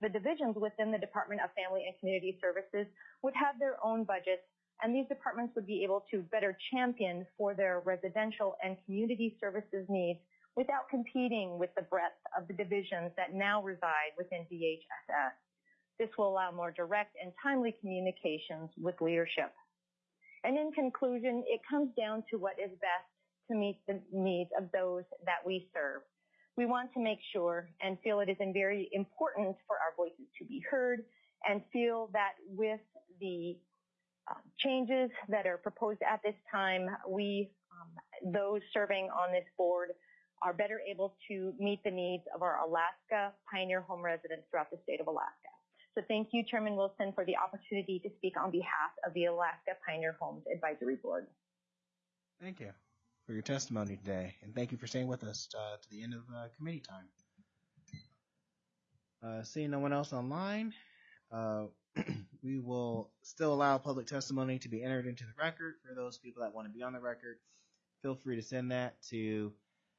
of Family and Community Services would have their own budgets, and these departments would be able to better champion for their residential and community services needs without competing with the breadth of the divisions that now reside within DHSS. This will allow more direct and timely communications with leadership. And in conclusion, it comes down to what is best to meet the needs of those that we serve. We want to make sure and feel it is very important for our voices to be heard and feel that with the changes that are proposed at this time, those serving on this board are better able to meet the needs of our Alaska Pioneer Home residents throughout the state of Alaska. So thank you, Chairman Wilson, for the opportunity to speak on behalf of the Alaska Pioneer Homes Advisory Board. Thank you for your testimony today, and thank you for staying with us to the end of committee time. Seeing no one else online, we will still allow public testimony to be entered into the record. For those people that want to be on the record, feel free to send that to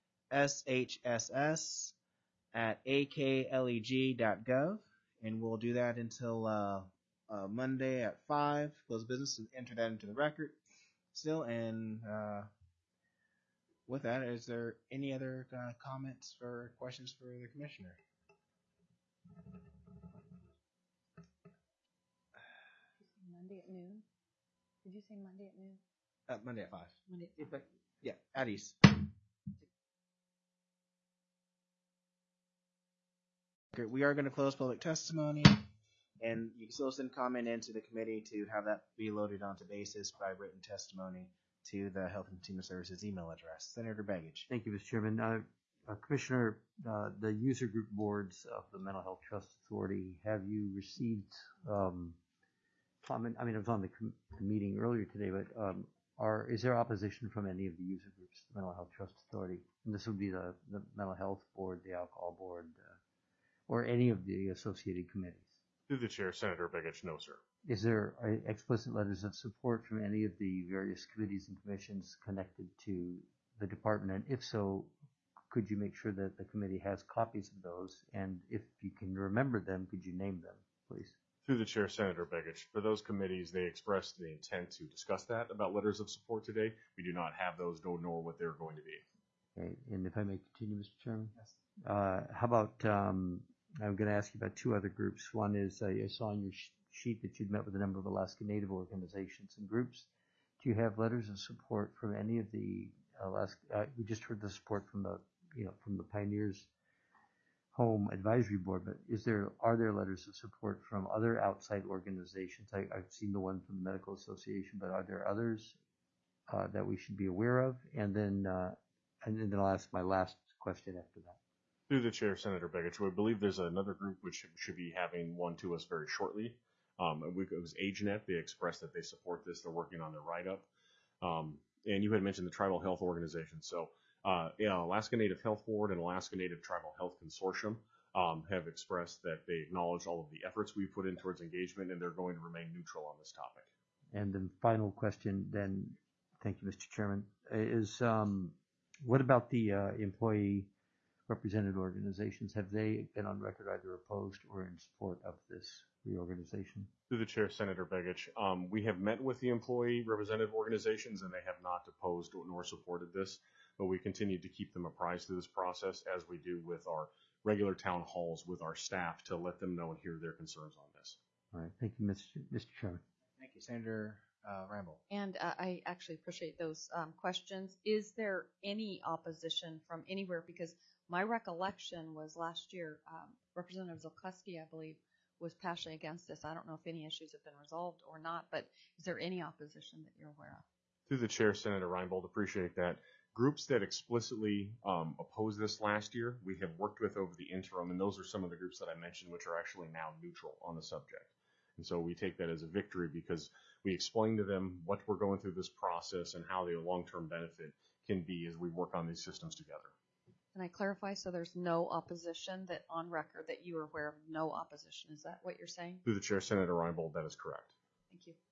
shss@akleg.gov, and we'll do that until Monday at 5. Close business and enter that into the record still. And with that, is there any other comments or questions for the commissioner? Monday at noon? Did you say Monday at noon? Monday at 5. Monday. Yeah, at East. We are going to close public testimony, and you can still send comment into the committee to have that be loaded onto basis by written testimony to the Health and Human Services email address. Senator Begich. Thank you, Mr. Chairman. Commissioner, the user group boards of the Mental Health Trust Authority, have you received comment? I mean, I was on the meeting earlier today, but is there opposition from any of the user groups, the Mental Health Trust Authority? And this would be the Mental Health Board, the Alcohol Board, or any of the associated committees. Through the chair, Senator Begich, no, sir. Is there explicit letters of support from any of the various committees and commissions connected to the department? And if so, could you make sure that the committee has copies of those? And if you can remember them, could you name them, please? Through the chair, Senator Begich, for those committees, they expressed the intent to discuss that about letters of support today. We do not have those, nor what they're going to be. Okay, and if I may continue, Mr. Chairman? Yes. How about, I'm going to ask you about two other groups. One is I saw on your sheet that you'd met with a number of Alaska Native organizations and groups. Do you have letters of support from any of the Alaska? We just heard the support from the Pioneers Home Advisory Board, but are there letters of support from other outside organizations? I've seen the one from the Medical Association, but are there others that we should be aware of? And then I'll ask my last question after that. Through the chair, Senator Begich, we believe there's another group which should be having one to us very shortly. It was AgeNet. They expressed that they support this. They're working on their write-up. And you had mentioned the Tribal Health Organization. So Alaska Native Health Board and Alaska Native Tribal Health Consortium have expressed that they acknowledge all of the efforts we've put in towards engagement, and they're going to remain neutral on this topic. And then final question then, thank you, Mr. Chairman, is what about the employee represented organizations? Have they been on record either opposed or in support of this reorganization? Through the chair, Senator Begich, we have met with the employee representative organizations and they have not opposed nor supported this, but we continue to keep them apprised through this process as we do with our regular town halls with our staff to let them know and hear their concerns on this. All right, thank you, Mr. Chairman. Thank you, Senator Ramble. And I actually appreciate those questions. Is there any opposition from anywhere? Because my recollection was last year, Representative Zolkowski, I believe, was passionately against this. I don't know if any issues have been resolved or not, but is there any opposition that you're aware of? Through the chair, Senator Reinbold, appreciate that. Groups that explicitly opposed this last year, we have worked with over the interim, and those are some of the groups that I mentioned, which are actually now neutral on the subject. And so we take that as a victory because we explain to them what we're going through this process and how the long-term benefit can be as we work on these systems together. Can I clarify? So there's no opposition that on record that you are aware of, no opposition. Is that what you're saying? Through the chair, Senator Reinbold, that is correct. Thank you.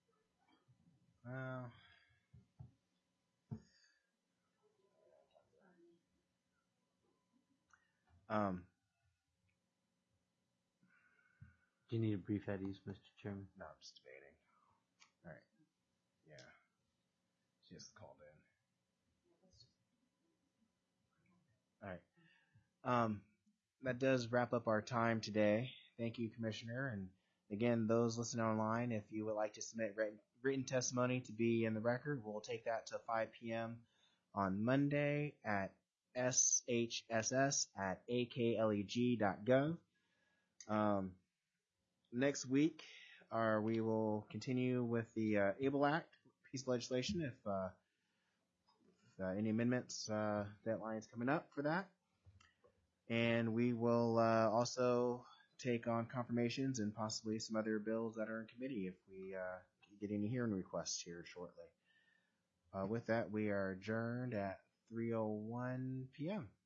Do you need a brief at ease, Mr. Chairman? No, I'm just debating. All right. Yeah. She just called in. All right. That does wrap up our time today. Thank you, Commissioner. And again, those listening online, if you would like to submit written testimony to be in the record, we'll take that to 5 p.m. on Monday at shss@akleg.gov. Next week, we will continue with the ABLE Act piece of legislation if any amendments, deadline is coming up for that. And we will also take on confirmations and possibly some other bills that are in committee if we get any hearing requests here shortly. With that, we are adjourned at 3:01 p.m.